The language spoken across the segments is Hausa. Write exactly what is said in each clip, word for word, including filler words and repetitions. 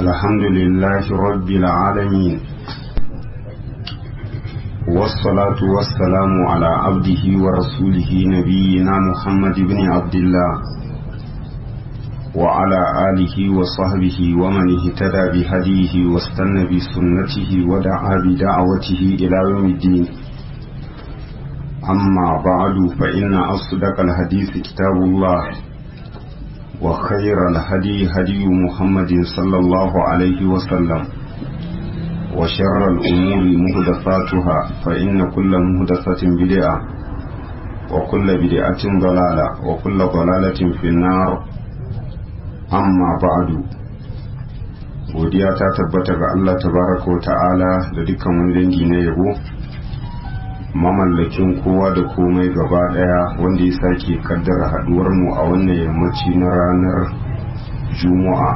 الحمد لله رب العالمين والصلاة والسلام على عبده ورسوله نبينا محمد بن عبد الله وعلى آله وصحبه ومن اهتدى بهديه واستنى بسنته ودعا بدعوته إلى يوم الدين. أما بعد فإن أصدق الحديث كتاب الله وخير الهدي هدي محمد صلى الله عليه وسلم وشر الأمور مهدفاتها فإن كل مهدفة بدعة وكل بدعة ضلالة وكل ضلالة في النار. amma ba'du godiya ta tabbata ga Allah tabaraka wa ta'ala da dukkan wani dangi na yabo mamallakin kowa da komai gaba daya wanda ya sake kaddara haduwar mu a wannan yammaci na ranar Juma'a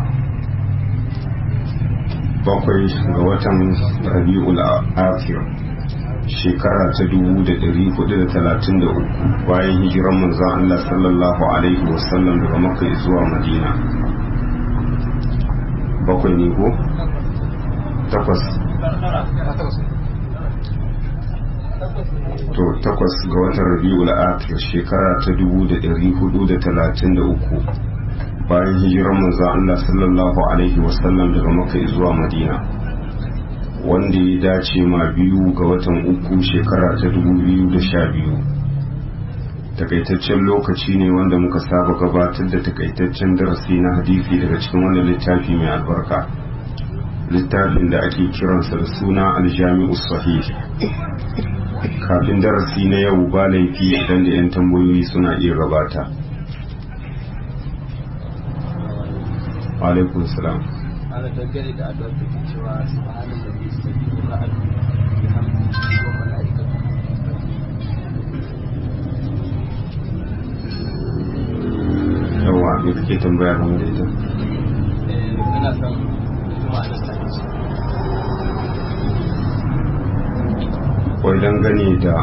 bakwai ga watan Rabiul Akhir shekara ta dubu da dari hudu da talatin da uku bayan hijiran manzon Allah sallallahu alaihi wasallam daga Makka zuwa Madina. Bakwai ne ko? Takwas. To takwas ga watan Rabiul Akhir shekara ta dubu da dari hudu da talatin da uku bayan hijiran manzon Allah sallallahu alaihi wasallam daga Makka zuwa Madina, wanda ya dace ma biyu ga watan uku shekara ta dubu biyu da sha biyu. Takaitaccen lokaci ne wanda muka saba gabatar da takaitaccen darasi na hadisi daga cikin wannan littafi mai albarka, littafin da ake kiransa da suna aljami'u sahih. Kafin darasi na yau ba laifi idan da 'yan tambayoyi suna iya gabata. Alaikun salam. ana dangane da addu'ar da ke cewa subhanallahi yastabbihu ra'adu bihamdihi wa malaikatuhu. Yawa me kake tambaya game da ita? Eh ina son kuma ana sani wai dangane da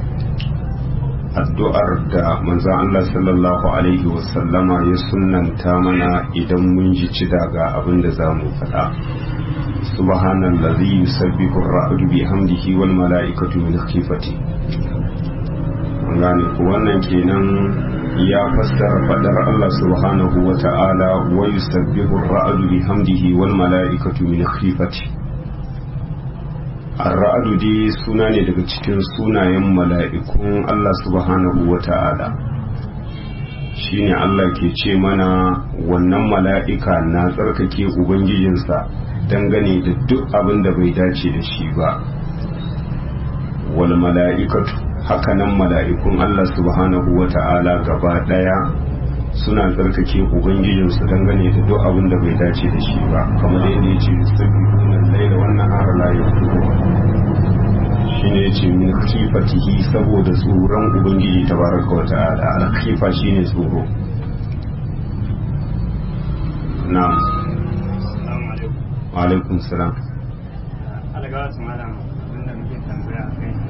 addu'ar da manzon Allah sallallahu alaihi wasallama ya sunnanta mana idan mun ji ci daga abin da za mu faɗa. Subhanallazi yusabbihu ar-ra'du bihamdihi wal mala'ikatu min khifati. An gane ko wannan kenan ya fassara fadar Allah subhanahu wa ta'ala wa yusabbihu ar-ra'du bihamdihi wal mala'ikatu min khifati. Ar-ra'du dai suna ne daga cikin sunayen mala'ikun Allah subhanahu wa ta'ala. Shine Allah ke ce mana wannan mala'ika na tsarkake ubangijinsa dangane da duk abin da bai dace da shi ba. Wal mala'ikatu hakanan mala'ikun Allah subhanahu wa ta'ala gaba daya suna tsarkake ubangijinsu dangane da duk abin da bai dace da shi ba, kamar yadda ya ce sabbihuna al-laila wan nahara la yafturun. Shine yace min khifatihi saboda tsoron ubangiji tabaraka wa ta'ala. Al-khifa shine tsoro. Na'am. Assalamu alaikum. Wa alaikum salam. Alagawa su malam abinda muke tambaya a kai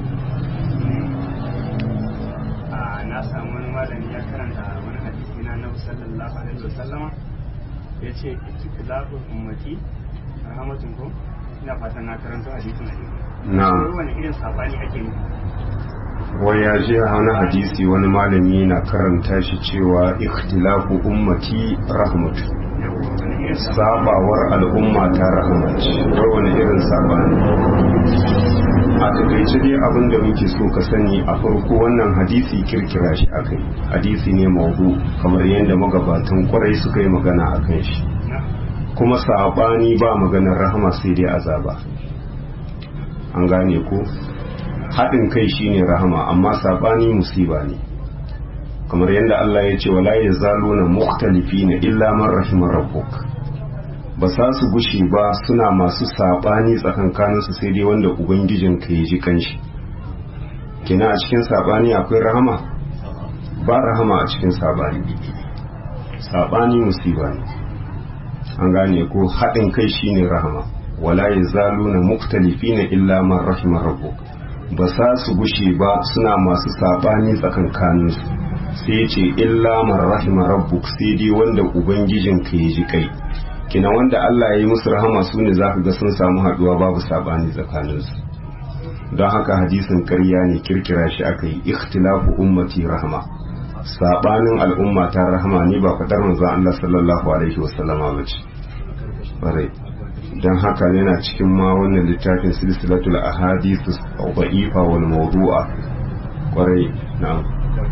a na samu wani malami ya karanta wani hadisi na Nabi sallallahu alaihi wasallama ya ce ikhtilafu ummati rahmatun ko ina fatan na karanta hadisin a cikin Na'am. wani irin sabani ake yi. Wai ya je a wani hadisi wani malami na karanta shi cewa ikhtilafu ummati rahmatu. Sabawar al'umma ta rahmaci. Wai wani irin sabani. A takaice dai abin da muke so ka sani a farko wannan hadisi kirkira shi akai. Hadisi ne maudu kamar yadda magabatan kwarai suka yi magana akan shi. Kuma sabani ba maganar rahama sai dai azaba. An gane ko haɗin kai shine rahama amma sabani musiba ne, kamar yadda Allah ya ce wala yazaluna mukhtalifina illa man rahima rabbuk. Ba sa su gushi ba suna masu sabani tsakankaninsu sai dai wanda ubangijin ka ya ji kanshi. Kina a cikin sabani akwai rahama? Ba rahama a cikin sabani. Sabani musiba ne. An gane ko haɗin kai shine rahama. wala yazaluna mukhtalifina illa man rahima rabbuk. Ba sa su gushe ba suna masu sabani tsakankaninsu sai ya ce illa man rahima rabbuk sai dai wanda ubangijin ka ya ji kai. kina wanda Allah ya yi musu rahama su ne za ka ga sun samu haduwa babu sabani tsakaninsu. don haka hadisin ƙarya ne, kirkira shi aka yi. Ikhtilafu ummati rahama, sabanin al'umma ta rahama ne, ba fadar manzon Allah sallallahu alaihi wasallama ba ce. Bare don haka yana cikin ma wannan littafin silsilatul ahadith da'ifa wal mawdu'a. Kwarai na'am.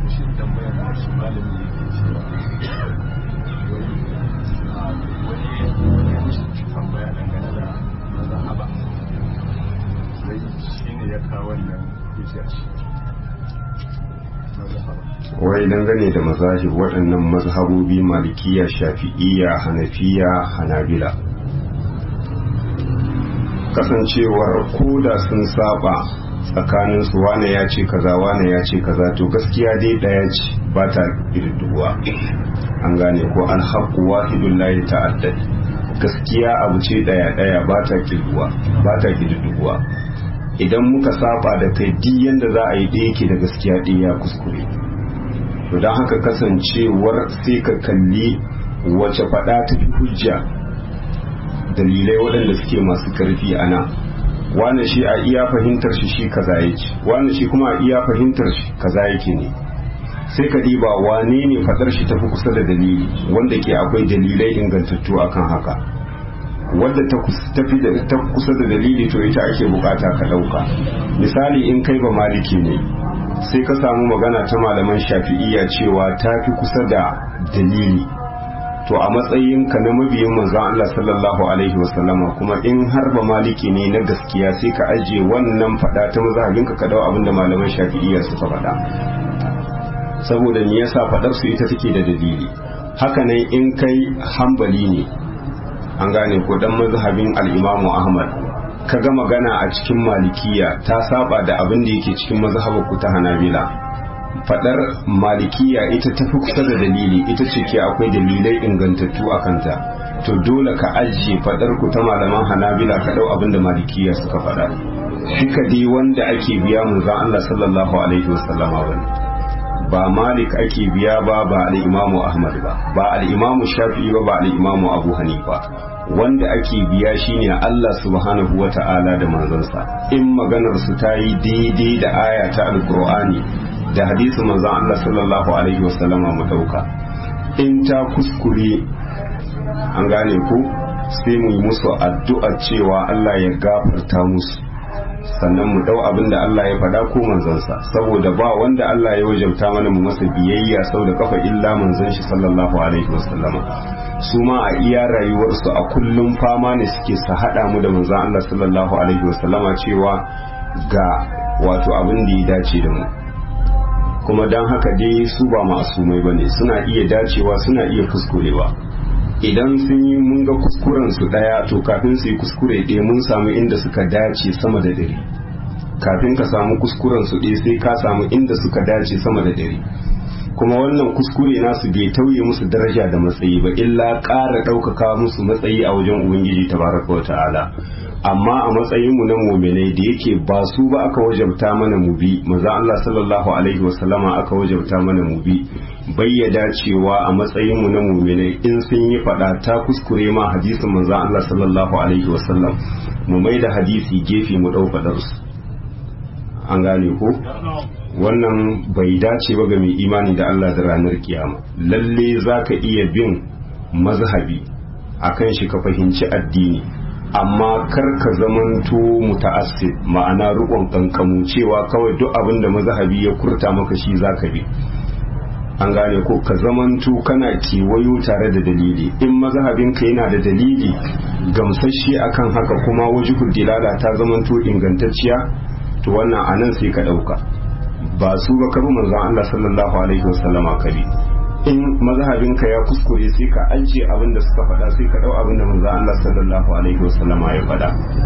Wai dangane da mazahib waɗannan mazhabobi malikiya, shafi'iyya, hanafiya, hanabila, kasancewar koda sun saba tsakanin su, wane ya ce kaza wane ya ce kaza, to gaskiya dai daya ce ba ta ƙididduwa. An gane ko alhaqqu wahidun la yata'addad, gaskiya abu ce daya daya ba ta ƙididduwa ba ta ƙididduwa. Idan muka saba da kai duk yanda za a yi ɗaya yake da gaskiya ɗaya ya kuskure. To don haka kasancewar sai ka kalli wace faɗa ta fi hujja, dalilai waɗanda suke masu ƙarfi a nan. Wane shi a iya fahimtar shi shi kaza yake, wane shi kuma a iya fahimtar shi kaza yake ne. Sai ka diba wane ne faɗar shi tafi kusa da dalili, wanda ke akwai dalilai ingantattu akan haka. Wadda ta kusa da dalili to ita ake bukata ka ɗauka. Misali in kai ba maliki ne, sai ka samu magana ta malaman shafi'iyya cewa ta fi kusa da dalili, to a matsayinka na mabiyin manzon Allah sallallahu alaihi wasallama, kuma in har ba maliki ne na gaskiya, sai ka ajiye wannan fada ta mazhabinka ka dau abinda malaman shafi'iyya suka faɗa, saboda me yasa fadar su ita take da dalili. Haka nan in kai hanbali ne, an gane ko dan mazhabin al-Imam Ahmad, kaga magana a cikin malikiya ta saba da abin da yake cikin mazhabar ku ta Hanabila, fadar malikiya ita tafi kusa da dalili, ita ce ke akwai dalilai ingantattu a kanta, to dole ka ajiye fadar ku ta malaman Hanabila ka dau abin da malikiya suka fada. Duka dai wanda ake biya manzon Allah sallallahu alaihi wasallama bane, ba Malik ake biya ba, ba al-Imam Ahmad ba, ba al-Imam Shafi'i ba, ba al-Imam Abu Hanifa. Wanda ake biya shine Allah subhanahu wa ta'ala da manzansa. In maganar su ta yi daidai da aya ta alkur'ani da hadisin manzon Allah sallallahu alaihi wasallama mu dauka. In ta kuskure, an gane ku, sai mu yi musu addu'a cewa Allah ya gafarta musu, sannan mu dau abin da Allah ya faɗa ko manzansa, saboda ba wanda Allah ya wajabta mana mu masa biyayya sau da kafa illa manzon shi sallallahu alaihi wasallama. Su ma a iya rayuwarsu a kullum fama ne suke su haɗa mu da manzon Allah sallallahu alaihi wasallama cewa ga wato abin da ya dace da mu. Kuma don haka dai su ba masumai bane, suna iya dacewa suna iya kuskurewa. Idan sun yi mun ga kuskuren su daya, to kafin su yi kuskure ɗaya mun samu inda suka dace sama da ɗari. Kafin ka samu kuskuren su ɗaya sai ka samu inda suka dace sama da ɗari. Kuma wannan kuskure nasu bai tauye musu daraja da matsayi ba, illa ƙara ɗaukaka musu matsayi a wajen Ubangiji tabaraka wa ta'ala. Amma a matsayin mu na mu'minai da yake ba su ba aka wajabta mana mu bi, manzo Allah sallallahu alaihi wasallama aka wajabta mana mu bi, bayyada cewa a matsayin mu na mu'minai in sun yi fada ta kuskure ma hadisin manzo Allah sallallahu alaihi wasallam, mu mai da hadisi gefe mu dau fadar su. An gane ko? Wannan bai dace ba ga mai imani da Allah da ranar kiyama. Lalle zaka iya bin mazhabi akan shi ka fahimci addini, amma kar ka zamanto muta'assib, ma'ana rukun kankamu cewa kawai duk abin da mazhabi ya kurta maka shi zaka bi. An gane ko? Ka zamanto kana kewayo tare da dalili. In mazhabinka yana da dalili gamsasshe akan haka, kuma wajibul dilala ta zamanto ingantacciya, to wannan anan sai ka dauka. Ba su ba kabi manzon Allah sallallahu alaihi wasallama kabi. In mazhabinka ya kuskure sai ka ajiye abin da suka faɗa, sai ka dau abin da manzon Allah sallallahu alaihi wasallama ya faɗa.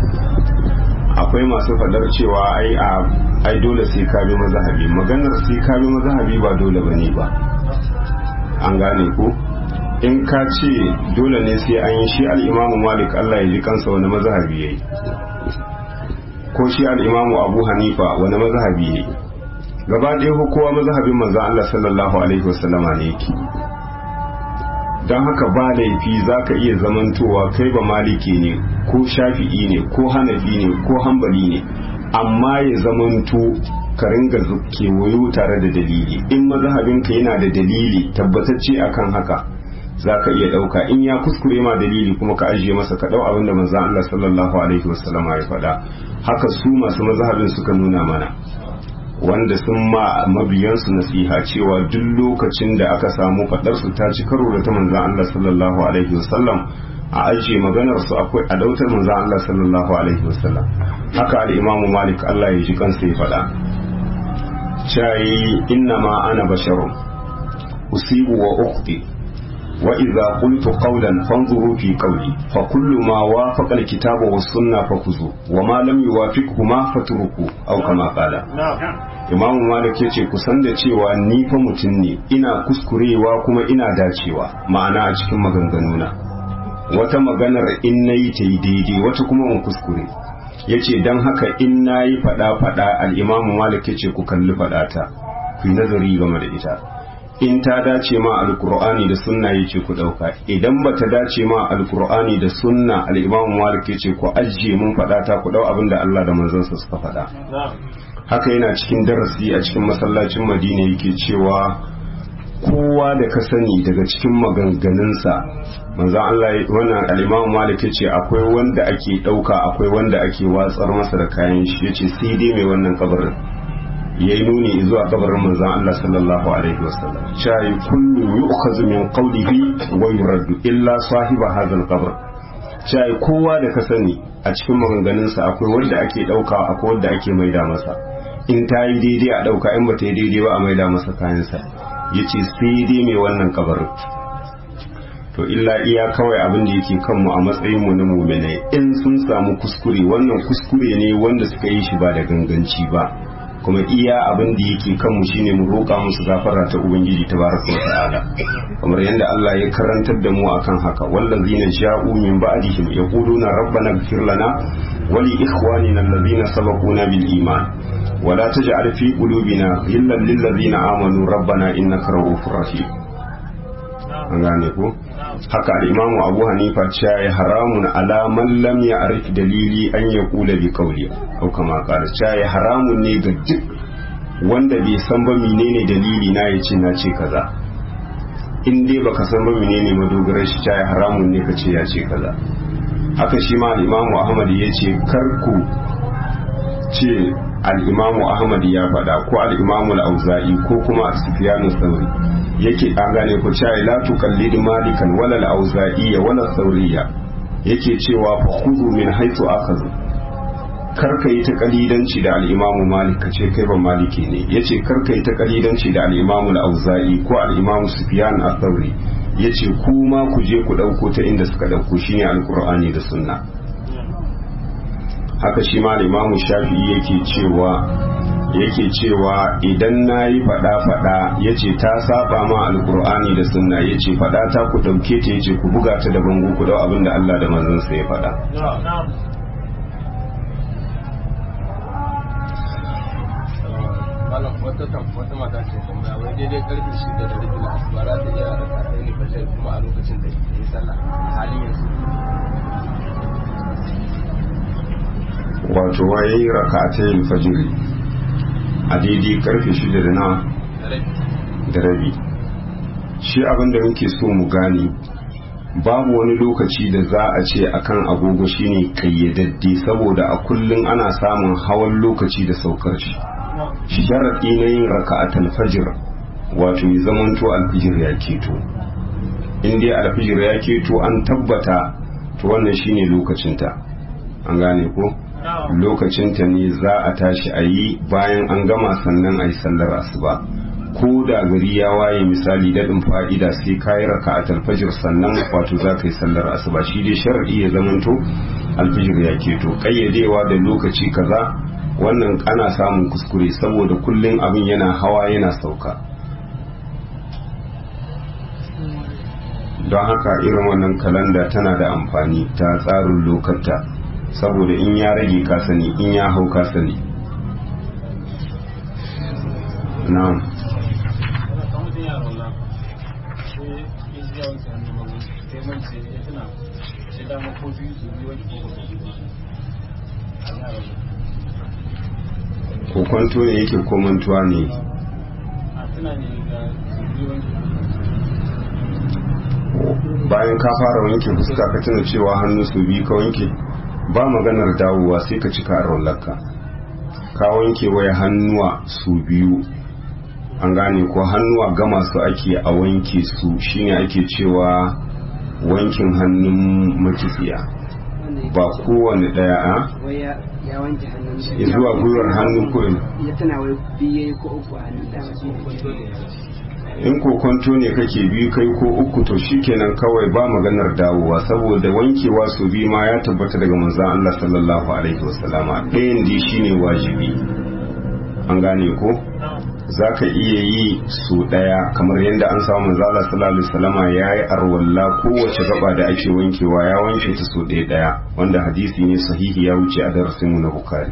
Akwai masu faɗar cewa ai a ai dole sai ka bi mazhabi. Maganar sai ka bi mazhabi ba dole bane ba. An gane ko? In ka ce dole ne sai an yi, shi al-Imam Malik Allah ya ji kansa wani mazhabi yayi, ko shi al-Imam Abu Hanifa wani mazhabi yayi. Gaba ɗaya ko kowa mazhabin manzo Allah sallallahu alaihi wasallama ne yake. don haka ba laifi za ka iya zamantowa kai ba maliki ne ko shafi'i ne ko hanafi ne ko hambali ne, amma ya zamanto ka ringa kewayo tare da dalili. In mazhabinka yana da dalili tabbatacce akan haka za ka iya ɗauka, in ya kuskure ma dalili kuma ka ajiye masa ka ɗau abinda manzon Allah sallallahu alaihi wasallama ya faɗa. Haka su masu mazhabin suka nuna mana, wanda sun ma mabiyansu nasiha cewa duk lokacin da aka samu fadar su ta ci karo da ta manzon Allah sallallahu alaihi wasallam a ajiye maganar su akwai a dautar manzon Allah sallallahu alaihi wasallam. Haka al-Imam Malik Allah ya ji kansa ya faɗa, shayi inna ma ana basharun usibu wa ukhti wa idza qultu qawlan fanzuru fi qawli fa kullu ma wafaqa al-kitaba was sunna fakuzu wa ma lam yuwafiqhuma fatruku aw kama qala. Imam Malik yace ku san da cewa ni fa mutum ne, ina kuskurewa kuma ina dacewa, ma'ana a cikin maganganuna wata maganar in nayi ta yi daidai wata kuma in kuskure. Yace dan haka in nayi fada fada al-Imam Malik yace ku kalli fadata ku nazari game da ita, in ta dace ma alkur'ani da sunna yace ku dauka, idan bata dace ma alkur'ani da sunna al-Imam Malik yace ku ajiye mun fada ta ku dau abinda Allah da manzansa suka fada. Haka yana cikin darasi a cikin masallacin Madina yake cewa kowa da ka sani daga cikin maganganunsa manzo Allah wannan al-Imam Malik yace akwai wanda ake dauka akwai wanda ake watsar masa da kayan shi, yace sai dai mai wannan kabarin. Yayi nuni zuwa kabarin manzon Allah sallallahu alaihi wasallam, chai kullu yu'khazu min qawlihi wa yuraddu illa sahiba hadha al-qabr. Chai kowa da ka sani a cikin maganganunsa akwai wanda ake dauka akwai wanda ake maida masa, in ta yi daidai a dauka, in ba ta yi daidai ba a maida masa kayansa. Yace sai dai mai wannan kabarin. To illa iya kawai abin da yake kanmu a matsayin mu na mu'minai, in sun samu kuskure wannan kuskure ne wanda suka yi shi ba da ganganci ba, kuma iya abin da yake kanmu shine mu roƙa musu gafara ta ubangiji tabaraka wa ta'ala, kamar yadda Allah ya karantar da mu akan haka, wallazina ja'u min ba'dihim yaquluna rabbana ighfir lana wa li ikhwanina alladhina sabaquna bil iman wa la taj'al fi qulubina ghillan lil ladzina amanu rabbana innaka ra'ufur rahim. An gane ko? Haka al-Imamu Abu Hanifa cewa ya haramun ala man lam ya'rif dalili an yaqula bi qawli au kama qala, cewa ya haramun ne ga duk wanda bai san ba menene dalili na yace na ce kaza. In dai baka san ba menene madogarar shi, cewa ya haramun ne kace ya ce kaza. Haka shi ma al-Imamu Ahmad yace kar ku ce al-Imamu Ahmad ya faɗa ko al-Imamu al-Auza'i ko kuma Sufyan al-Thawri, yake an gane ku cewa la tuqallid malikan wala al-Auza'i wala Thawriya, yake cewa fa khudhu min haythu akhadhu, karka yi ta kalidanci da al-Imamu Malik kace kai ba maliki ne, yace karka yi ta kalidanci da al-Imamu al-Auza'i ko al-Imamu Sufyan al-Thawri, yace kuma ku je ku dauko ta inda suka dauko shine al-Qur'ani da sunna. Haka shi ma Imamu Shafi'i yake cewa yake cewa idan nayi fada fada yace ta saba ma alqur'ani da sunna, yace fada ta ku dauke ta yace ku buga ta da bango ku dau abinda Allah da manzon sa ya fada. Malam wata wata mata ce tambaya wai daidai karfe shida da rabi na asuba za ta iya da kafin ne fajr kuma a lokacin da ke sallah halin yanzu. Wato waye rak'atayn fajr a daidai karfe shida da na da rabi. Shi abin da muke so mu gane, babu wani lokaci da za a ce akan agogo shine kayyadadde, saboda a kullun ana samun hawan lokaci da saukar shi. Shi sharaɗi na yin raka'atul fajr wato ya zamanto alfijir ya keto. In dai alfijir ya keto an tabbata to wannan shine lokacinta. An gane ko? Lokacinta ne za a tashi a yi, bayan an gama sannan a yi sallar asuba. Ko da gari ya waye misali daɗin fa'ida sai ka yi raka'atul fajr sannan wato za ka yi sallar asuba. Shi dai sharaɗi ya zamanto alfijir ya keto. Ƙayyadewa da lokaci kaza wannan ana samun kuskure, saboda kullum abin yana hawa yana sauka. Don haka irin wannan kalanda tana da amfani ta tsarin lokata, saboda in ya rage ka sani, in ya hau ka sani. Na'am. sai in ya wanke hannu magu sai man ce ya tuna sai dama ko biyu su biyu wani ko ko kwanto ne yake ko mantuwa ne a tuna ne ga su biyu wani bayan ka fara wanke fuska ka tuna cewa hannu su biyu ka wanke ba maganar dawowa sai ka cika arwallarka ka wanke waya hannuwa su biyu an gane ko hannuwa gama su ake a wanke su shine ake cewa wankin hannun makitsiya ba kowane daya a ya wanke hannun ya zuwa gwiwar hannu ko ya tana wai biye ko uku a hannun da in kokonto ne kake biyu kai ko uku to shikenan kawai ba maganar dawowa saboda wankewa su bi ma ya tabbata daga manzon Allah sallallahu alaihi wasallama ɗayan di shine wajibi an gane ko zaka iya yi su daya kamar yadda an samu manzon Allah sallallahu alaihi wasallama yayi arwalla kowace gaba da ake wankewa ya wanke ta su ɗaya daya wanda hadisi ne sahihi ya wuce a darasin mu na Bukhari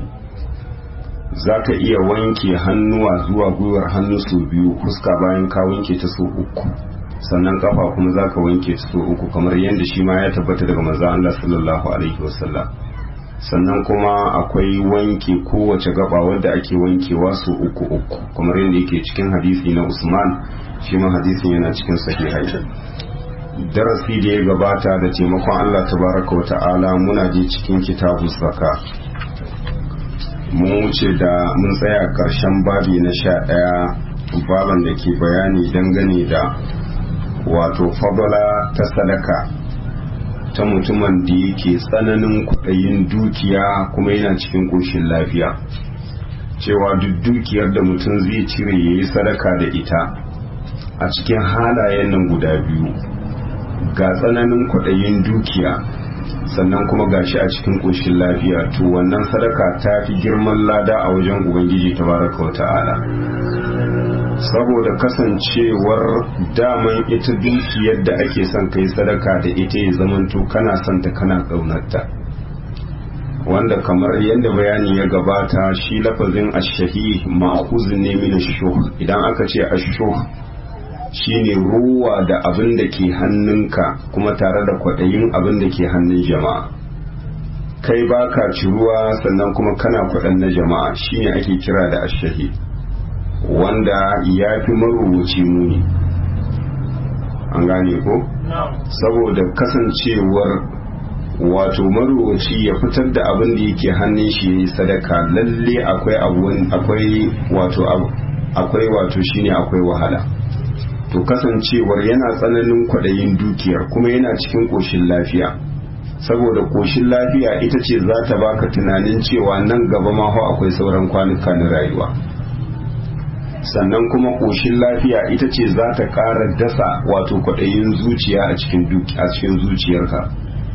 za ka iya wanke hannuwa zuwa gwiwar hannu su biyu fuska bayan ka wanke ta so uku sannan kafa kuma za ka wanke ta so uku kamar yadda shi ma ya tabbata daga manzo Allah sallallahu alaihi wasallam sannan kuma akwai wanke kowace gaba wadda ake wankewa so uku uku kamar yadda yake cikin hadisi na Usman shi ma hadisin yana cikin sahihai darasi da ya gabata da taimakon Allah tabaraka wa ta'ala muna je cikin kitabuz zakat mun wuce da mun tsaya karshen babi na sha ɗaya baban da ke bayani dangane da wato fadala ta sadaka ta mutumin da yake tsananin kwaɗayin dukiya kuma yana cikin ƙoshin lafiya cewa duk dukiyar da mutum zai cire ya yi sadaka da ita a cikin halayen nan guda biyu ga tsananin kwaɗayin dukiya sannan kuma gashi a cikin ƙoshin lafiya to wannan sadaka ta fi girman lada a wajen ubangiji tabaraka wata'ala saboda kasancewar daman ita dukiyar da ake son kai sadaka da ita ya zamanto kana son ta kana ƙaunarta wanda kamar yadda bayani ya gabata shi lafazin ash-shahih ma'khuzun ne min ash-shuh idan aka ce ash-shuh shine ruwa da abin da ke hannunka kuma tare da kwaɗayin abin da ke hannun jama'a kai baka ci ruwa sannan kuma kana kwaɗan na jama'a shine ake kira da ashahi wanda ya fi marubuci muni an gane ko saboda kasancewar wato marubuci ya fitar da abin da yake hannun shi yayi sadaka lalle akwai akwai wato akwai wato shine akwai wahala to kasancewar yana tsananin kwaɗayin dukiyar kuma yana cikin ƙoshin lafiya saboda ƙoshin lafiya ita ce za ta baka tunanin cewa nan gaba ma akwai sauran kwanuka na rayuwa sannan kuma ƙoshin lafiya ita ce za ta ƙara dasa wato kwaɗayin zuciya a cikin zuciyarka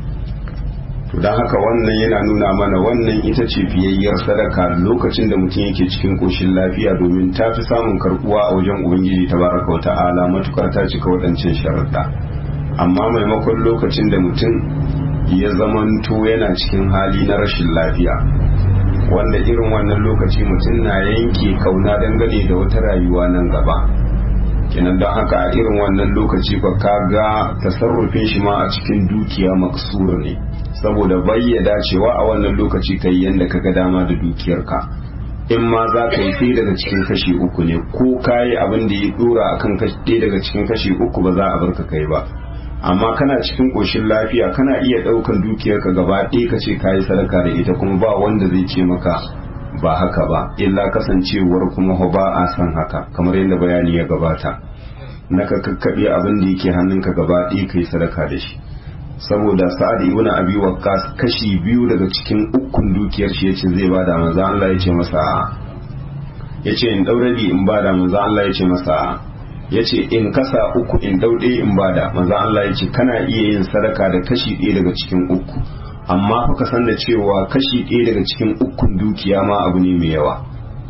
to don haka wannan yana nuna mana wannan ita ce fiyayyar sadaka lokacin da mutum yake cikin koshin lafiya domin ta fi samun karbuwa a wajen ubangiji tabaraka wa ta'ala matukar ta cika waɗancan sharaɗa amma maimakon lokacin da mutum ya zamanto yana cikin hali na rashin lafiya wanda irin wannan lokaci mutum na yanke kauna dangane da wata rayuwa nan gaba kenan don haka a irin wannan lokaci ba ka ga tasarrufin shi ma a cikin dukiya maksur ne saboda bayyada cewa a wannan lokaci ka yi yadda ka ga dama da dukiyarka in ma za ka yi sai daga cikin kashi uku ne ko ka yi abin da ya dora a kan ɗaya daga cikin kashi uku ba za a bar ka kai ba amma kana cikin ƙoshin lafiya kana iya ɗaukan dukiyarka gaba ɗaya ka ce ka yi sadaka da ita kuma ba wanda zai ce maka ba haka ba illa kasancewar kuma ba a san haka kamar yadda bayani ya gabata na ka kakkaɓe abin da yake hannunka gaba ɗaya ka yi sadaka da shi saboda sa'ad ibn abi waqqas kashi biyu daga cikin ukun dukiyar shi yace zai bada manzo Allah yace masa yace in daurabi in bada manzo Allah yace masa yace in kasa uku in daude in bada manzo Allah yace kana iya yin sadaka da kashi ɗaya daga cikin uku amma fa ka san da cewa kashi ɗaya daga cikin ukun dukiya ma abu ne mai yawa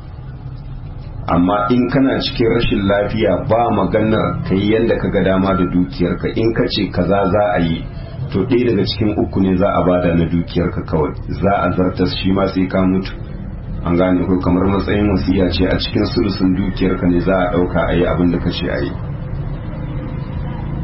amma in kana cikin rashin lafiya ba maganar kai yanda ka ga dama da dukiyarka in ka ce kaza za a yi to ɗaya daga cikin uku ne za a bada na dukiyarka kawai za a zartas shi ma sai ka mutu an gane ko kamar matsayin wasiya ce a cikin sulusun dukiyarka ne za a ɗauka a yi abin da ka ce a yi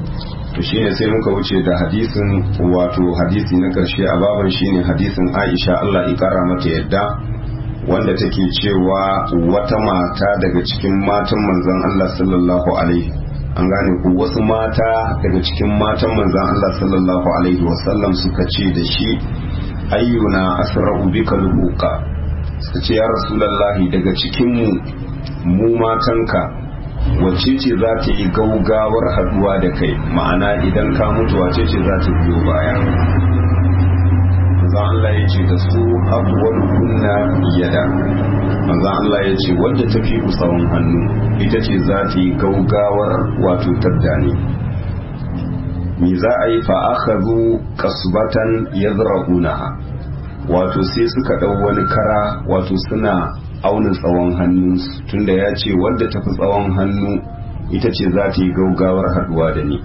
to shine sai muka wuce da hadisin wato hadisi na karshe a baban shine hadisin Aisha Allah ya kara mata yadda wanda take cewa wata mata daga cikin matan manzon Allah sallallahu alaihi an gane ku wasu mata daga cikin matan manzon Allah sallallahu alaihi wasallam suka ce da shi ayyuna asra'u bika luhuqa suka ce ya rasulullahi daga cikin mu mu matanka wacce ce za ta yi gaugawar haduwa da kai ma'ana idan ka mutu wacce ce za ta biyo baya manzon Allah ya ce da su abuwar kunna yada manzon Allah ya ce wadda ta fi tsawon hannu ita ce za ta yi gaugawar wato taddani me za a yi fa akhadhu qasbatan yazra'unaha wato sai suka dau wani kara wato suna auna tsawon hannunsu tunda ya ce wadda ta fi tsawon hannu ita ce za ta yi gaugawar haduwa da ni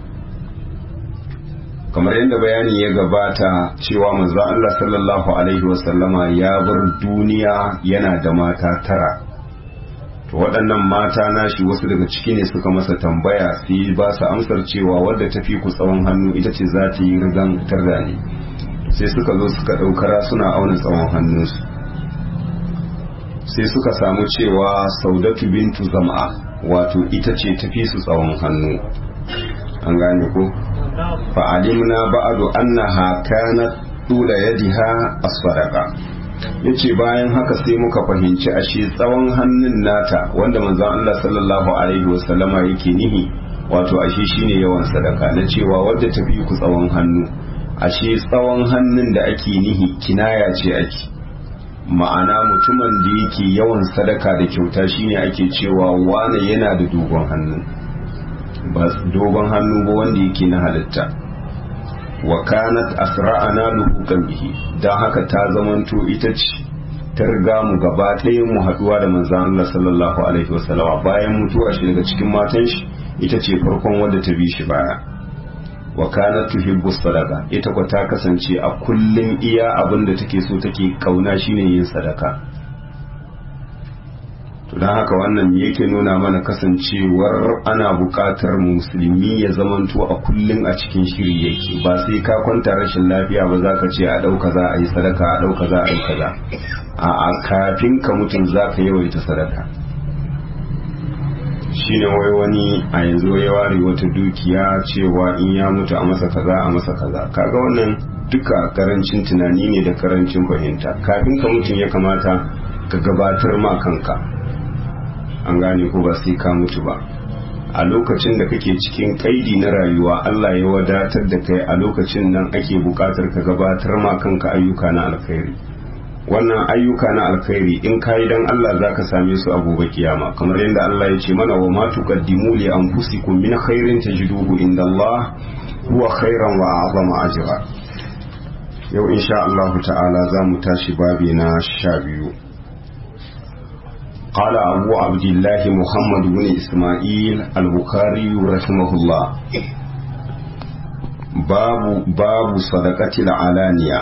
kamar yadda bayani ya gabata cewa manzo Allah sallallahu alaihi wasallama ya bar duniya yana da mata tara to waɗannan mata nashi wasu daga ciki ne suka masa tambaya sai ba su amsar cewa wadda ta fi ku tsawon hannu ita ce za ta yi rigan tarda ne sai suka zo suka ɗaukara suna auna tsawon hannunsu sai suka samu cewa saudatu bintu zam'a wato ita ce tafi su tsawon hannu an gane ko fa'alimna ba'adu annaha kanat tula yadiha asfaraqa yace bayan haka sai muka fahimci ashe tsawon hannun nata wanda manzon Allah sallallahu alaihi wasallama yake nihi wato ashe shine yawan sadaka na cewa wadda tafi ku tsawon hannu ashe tsawon hannun da ake nihi kinaya ce ake ma'ana mutumin da yake yawan sadaka da kyauta shine ake cewa wane yana da dogon hannu ba dogon hannu ba wanda yake na halitta wa kanat asra'ana luhukan bihi dan haka ta zamanto ita ce ta riga mu gaba ɗayan mu haduwa da manzon Allah sallallahu alaihi wasallam bayan mutuwa shi daga cikin matan shi ita ce farkon wadda ta bi shi baya wa kanat tuhibbu sadaqa ita ko ta kasance a kullum iya abin da take so take kauna shine yin sadaka to dan haka wannan yake nuna mana kasancewar ana buƙatar musulmi ya zamanto a kullum a cikin shiri yake ba sai ka kwanta rashin lafiya ba zaka ce a dauka za a yi sadaka a dauka za a yi kaza a kafin ka mutum zaka yawaita sadaka shine wai wani a yanzu ya ware wata dukiya cewa in ya mutu a masa kaza a masa kaza kaga wannan duka karancin tunani ne da karancin fahimta kafin ka mutum ya kamata ka gabatar ma kanka an gane ko ba sai ka mutu ba a lokacin da kake cikin kaidi na rayuwa Allah ya wadatar da kai a lokacin nan ake bukatar ka gabatar ma kanka ayyuka na alkhairi wannan ayyuka na alkhairi in kayi dan Allah zaka same su a gobe kiyama kamar yadda Allah ya ce mana wa ma tuqaddimu li anfusikum min khairin tajiduhu indallahi huwa khairan wa a'zama ajra yau insha Allah ta'ala zamu tashi babi na sha biyu قال أبو عبد الله محمد بن إسماعيل البخاري رحمه الله باب باب صدقة العلانية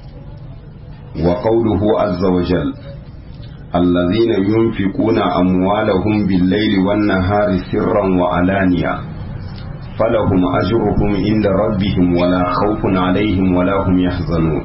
وقوله عز وجل الذين ينفقون أموالهم بالليل والنهار سرا وعلانية فلهم أجرهم عند ربهم ولا خوف عليهم ولا هم يحزنون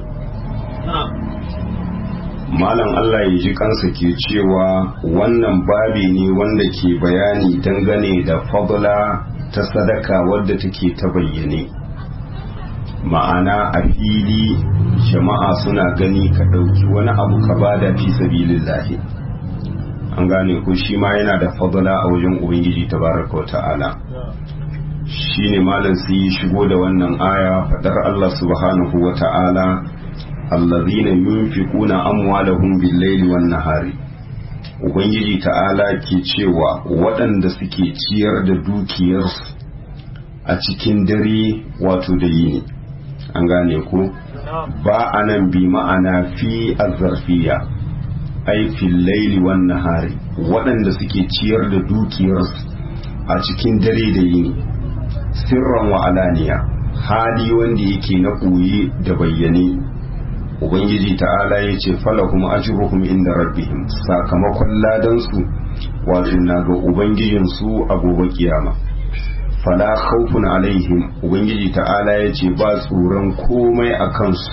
malam Allah ya ji kansa ke cewa wannan babi ne wanda ke bayani dangane da fadla ta sadaka wadda take ta bayyane ma'ana a fili jama'a suna gani ka ɗauki wani abu ka bada fi sabilillahi an gane ko shi ma yana da fadla a wajen ubangiji tabaraka wa ta'ala shine malam sai shigo da wannan aya fadar Allah subhanahu wa ta'ala allazina yunfiquna amwalahum bil-laili wan-nahari ubangiji ta'ala ke cewa waɗanda suke ciyar da dukiyarsu a cikin dare wato da yini an gane ko ba anan bi ma'ana fi az-zarfiyya ai fil-laili wan-nahari waɗanda suke ciyar da dukiyarsu a cikin dare da yini sirran wa alaniya hali wanda yake na koyi da bayyane ubangiji ta'ala ya ce falahum ajruhum inda rabbihim sakamakon ladansu wato na ga ubangijinsu a gobe kiyama fala khawfun alaihim ubangiji ta'ala ya ce ba tsoron komai a kansu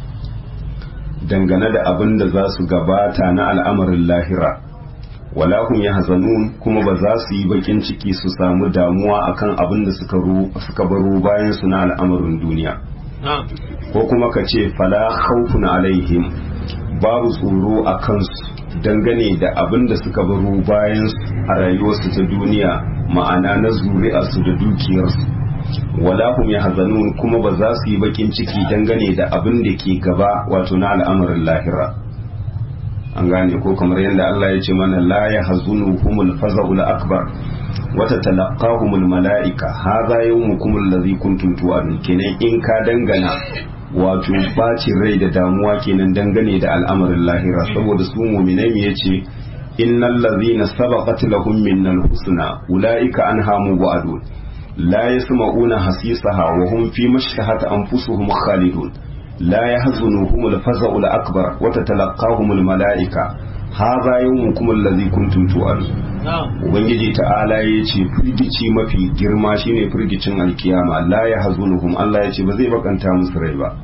dangane da abin da za su gabata na al'amarin lahira wala hum yahzanun kuma ba za su yi bakin ciki su samu damuwa akan abin da suka suka baro bayan su na al'amarin duniya ko kuma ka ce fala khawfun alaihim babu tsoro a kansu dangane da abin da suka baro bayan a rayuwarsu ta duniya ma'ana na zuri'arsu da dukiyarsu wala hum yahzanun kuma ba za su yi bakin ciki dangane da abin da ke gaba wato na al'amarin lahira an gane ko kamar yadda Allah ya ce mana la yahzunuhumul faza'ul akbar wa tatalaqahumul mala'ika hadha yawmukum allazi kuntum tu'adun kenan in ka dangana wato bacin rai da damuwa kenan dangane da al'amarin lahira saboda su mu'minai yace innal ladhina sabaqat lahum minnal husna ulaika anha mubadun la yasma'una hasisaha wa hum fi mashtahat anfusuhum khalidun la yahzunuhumul faza'ul akbar wa tatalaqahumul mala'ika hadha yawmukum allazi kuntum tu'adun ubangiji ta'ala yace firgici mafi girma shine firgicin alkiyama la yahzunuhum Allah yace ba zai bakanta musu rai ba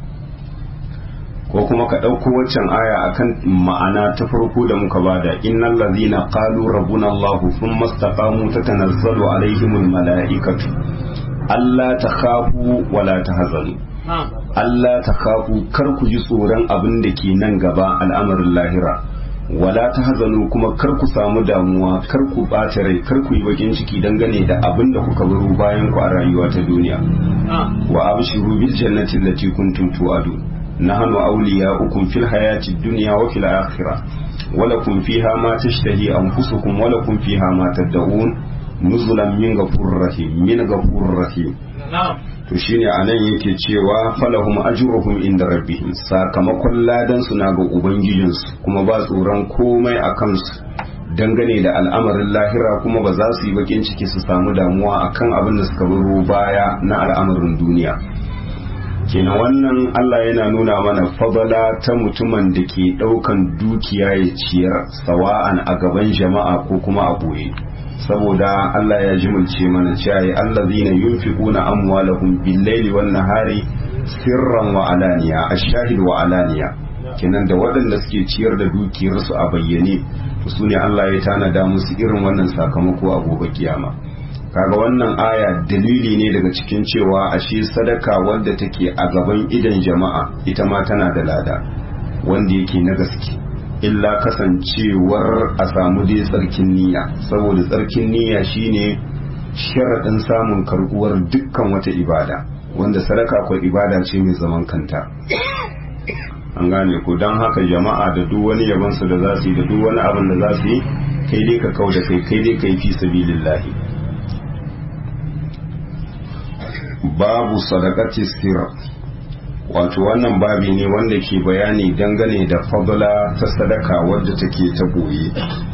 ko kuma ka ɗauko waccan aya akan ma'ana ta farko da muka bada innal ladhina qalu rabbuna Allahu thumma istaqamu tatanazzalu alaihimul mala'ikatu alla takhafu wa la tahzanu alla takhafu kar ku ji tsoron abin da ke nan gaba al'amarin lahira wala tahzanu kuma kar ku samu damuwa kar ku ɓata rai kar ku yi bakin ciki dangane da abin da kuka baro bayan ku a rayuwa ta duniya wa abshiru bil jannati allati kuntum tu'adun نحن أولياؤكم في الحياة الدنيا وفي الآخرة ولكم فيها ما تشتهي أنفسكم ولكم فيها ما تدعون نزلا من غفور رحيم من غفور رحيم to shine anan yake cewa falahum ajruhum inda rabbihim sakamakon ladan su na ga ubangijinsu kuma ba tsoron komai a kansu dangane da al'amarin lahira kuma ba za su yi bakin ciki su samu damuwa akan abin da suka baro baya na al'amarin duniya kenan wannan Allah yana nuna mana fadala ta mutumin da ke daukan dukiya ya ciyar sawa'an a gaban jama'a ko kuma a boye saboda Allah ya jimulce mana cewa allazina yunfiquna amwalahum bil-laili wan-nahari sirran wa alaniya ash-shahid wa alaniya kenan da waɗanda suke ciyar da dukiyarsu a bayyane to sune Allah ya tanada musu irin wannan sakamako a gobe kiyama kaga wannan aya dalili ne daga cikin cewa ashe sadaka wanda take a gaban idan jama'a ita ma tana da lada wanda yake na gaske illa kasancewar a samu dai tsarkin niyya saboda tsarkin niyya shine sharaɗin samun karbuwar dukkan wata ibada wanda sadaka ko ibada ce mai zaman kanta an gane ko don haka jama'a da duk wani yabansu da za su yi da duk wani abin da za su yi kai dai ka kau da kai kai dai ka yi fi sabilillahi babu sadaqati sirr wato wannan babi ne wanda ke bayani dangane da fadla ta sadaka wadda take ta boye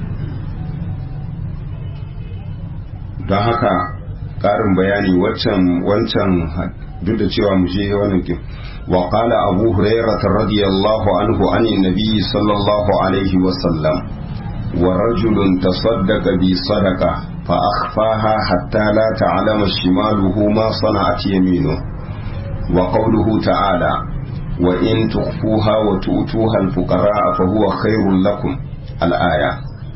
don haka ƙarin bayani waccan wancan duk da cewa mu je wannan kin wa qala abu hurairah radiyallahu anhu anin nabiy sallallahu alaihi wa sallam wa rajulun tasaddaqa bi sadaqa فأخفاها حتى لا تعلم شماله ما صنعت يمينه وقوله تعالى وإن تخفوها وتؤتوها الفقراء فهو خير لكم الآية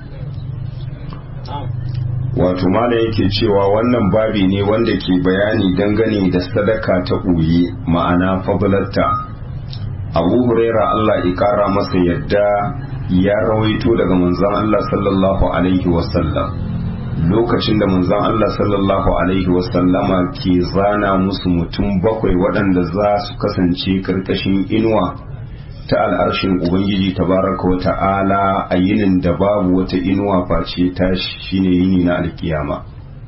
wato mala yake cewa wannan babi ne wanda ke bayani dangane da sadaka ta ɓoye ma'ana fadlarta abu huraira Allah ya kara masa yadda ya rawaito daga manzon Allah sallallahu alaihi wasallam lokacin da manzon Allah sallallahu alaihi wasallama ke zana musu mutum bakwai waɗanda za su kasance karkashin inuwa ta al'arshin ubangiji tabaraka wa ta'ala a yinin da babu wata inuwa face ta shine yini na alkiyama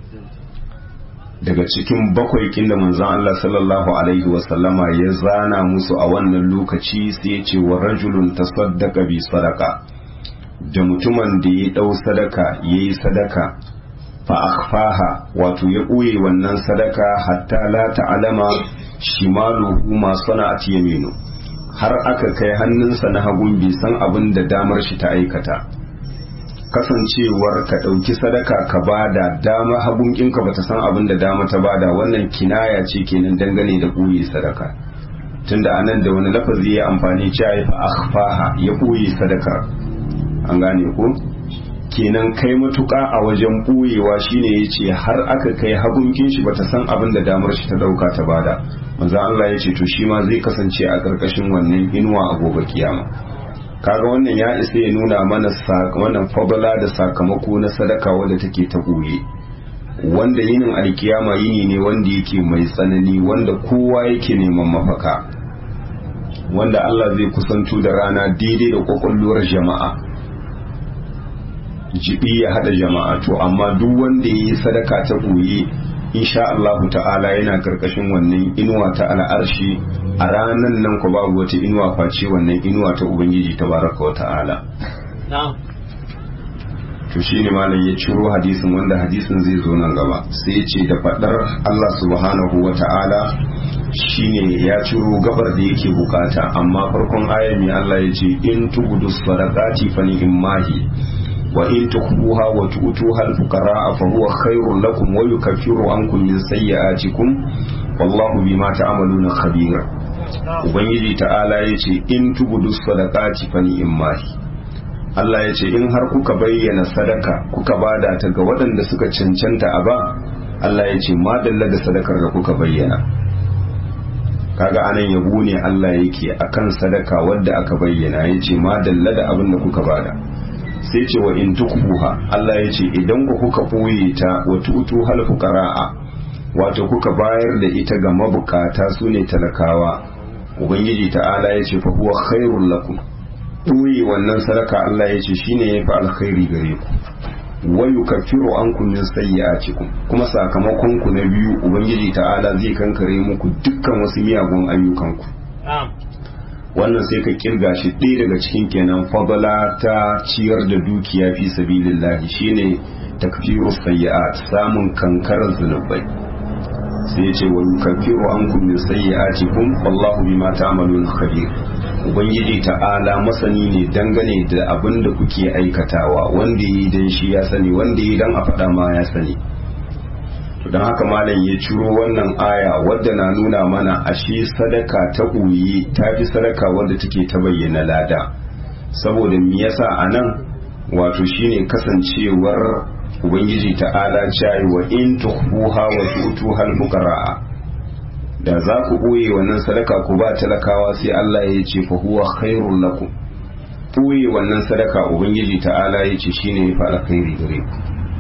daga cikin bakwai kin da manzon Allah sallallahu alaihi wasallama ya zana musu a wannan lokaci sai ya ce wa rajulun tasaddaqa bi sadaqa da mutumin da ya dau sadaka yayi sadaka fa akhfaha wato ya ɓoye wannan sadaka hatta la ta'lama shimaluhu ma sana'at yaminu har aka kai hannunsa na hagun bai san abin da damar shi ta aikata kasancewar ka ɗauki sadaka ka bada dama hagunkinka ba ta san abin da dama ta bada, wannan kinaya ce kenan dangane da ɓoye sadaka, tunda anan da wani lafazi ya amfani cewa ya fa akhfaha ya ɓoye sadakar, an gane ko kenan kai matuƙa a wajen ɓoyewa shine yace har aka kai hagunkin shi bata san abin da damar shi ta ɗauka ta bada, manzo Allah ya ce to shi ma zai kasance a ƙarƙashin wannan inuwa a gobe kiyama. Kaga wannan ya isa ya nuna mana wannan fadala da sakamako na sadaka wanda take ta ɓoye, wanda yinin alkiyama yini ne wanda yake mai tsanani, wanda kowa yake neman mafaka, wanda Allah zai kusanto da rana daidai da kwakwalwar jama'a, jibi ya hada jama'a. To amma duk wanda ya yi sadaka ta ɓoye insha Allahu ta'ala yana karkashin wannan inuwa ta al'arshi a ranan nan ku babu wata inuwa face wannan inuwa ta ubangiji tabaraka wa ta'ala. to shine malam ya ciro hadisin wanda hadisin zai zo nan gaba, sai ya ce da fadar Allah subhanahu wa ta'ala shine ya ciro gabar da yake bukata, amma farkon ayar mai Allah ya ce in tubudu sadaqati fa ni'mahi wa in tukhfuha wa tu'tuha al-fuqara fa huwa khairun lakum wa yukaffiru ankum min sayyi'atikum wallahu bima ta'maluna khabir. Ubangiji ta'ala yace in tubudu sadaqati fa ni'mahi, Allah yace in har kuka bayyana sadaka kuka bada ta ga waɗanda suka cancanta a ba, Allah yace madalla da sadakar da kuka bayyana. Kaga anan yabo ne Allah yake akan sadaka wadda aka bayyana, yace madalla da abin da kuka bada. Sai ce wa in tukbuha, Allah ya ce idan ku kuka ɓoye ta wa tutu hal fuqara'a, wato kuka bayar da ita ga mabukata su ne talakawa, ubangiji ta'ala ya ce fa huwa khairul lakum, ɓoye wannan sadaka Allah ya ce shine ya fi alkhairi gare ku, wa yukaffiru ankum min sayyi'atikum, kuma sakamakon ku na biyu ubangiji ta'ala zai kankare muku dukkan wasu miyagun ayyukanku. Wannan sai ka kirga shi ɗaya daga cikin kenan fadala ta ciyar da dukiya fi sabilillahi shine takfiru sayyi'at, samun kankarar zunubai. Sai ya ce wa yukaffiru ankum min sayyi'atikum wallahu bima ta'maluna khabir. Ubangiji ta'ala masani ne dangane da abin da kuke aikatawa, wanda yi dan shi ya sani, wanda yi dan a faɗa ma ya sani. To don haka malam ya ciro wannan aya wadda na nuna mana ashe sadaka ta ɓoye ta fi sadaka wadda take ta bayyana lada, saboda me yasa anan wato shine kasancewar ubangiji ta'ala cewa wa in tukhfuha wa tu'tuha al-fuqara, da za ku ɓoye wannan sadaka ku ba talakawa sai Allah ya ce fa huwa khairul lakum, ɓoye wannan sadaka ubangiji ta'ala ya ce shine ya fa alkhairi gare ku.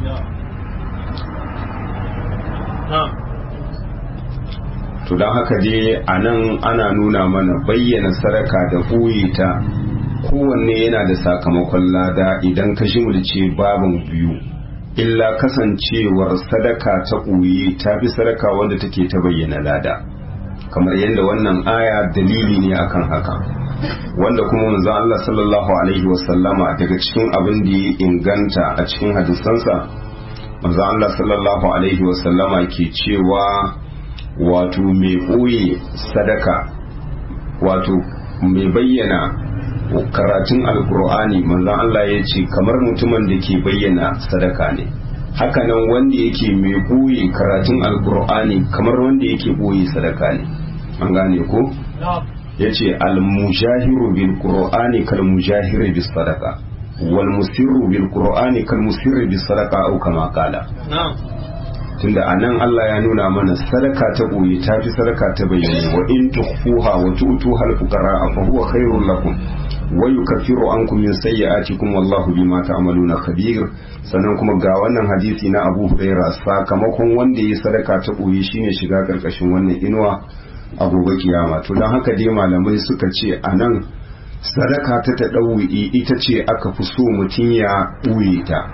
To don haka dai a nan ana nuna mana bayyana sadaka da ɓoye ta kowanne yana da sakamakon lada idan ka shimulce babin biyu, illa kasancewar sadaka ta ɓoye ta fi sadaka wanda take ta bayyana lada, kamar yadda wannan aya dalili ne akan haka, wanda kuma manzon Allah sallallahu alaihi wasallama daga cikin abin da ya inganta a cikin hadisansa, manzo Allah sallallahu alaihi wasallama ke cewa wato mai ɓoye sadaka, wato mai bayyana karatun alkur'ani, manzo Allah ya ce kamar mutumin da ke bayyana sadaka ne, hakanan wanda yake mai ɓoye karatun alkur'ani kamar wanda yake ɓoye sadaka ne. An gane ko? Ya ce al-mujahiru bil qur'ani kal mujahiri bis sadaka wal musirru bil qur'ani kal musirri bis sadaqa au kama qala. Tunda anan Allah ya nuna mana sadaka ta boye ta fi sadaka ta bayyane, wa in tukhfuha wa tu'tuha al fuqara fa huwa khairul lakum wa yukaffiru ankum min sayyi'atikum wallahu bima ta'maluna khabir. Sannan kuma ga wannan hadisi na Abu Hurairah, sakamakon wanda ya sadaka ta boye shine shiga karkashin wannan inuwa a gobe kiyama. To dan haka dai malamai suka ce anan sadaka ta taɗawu'i ita ce aka fi so mutum ya ɓoye ta,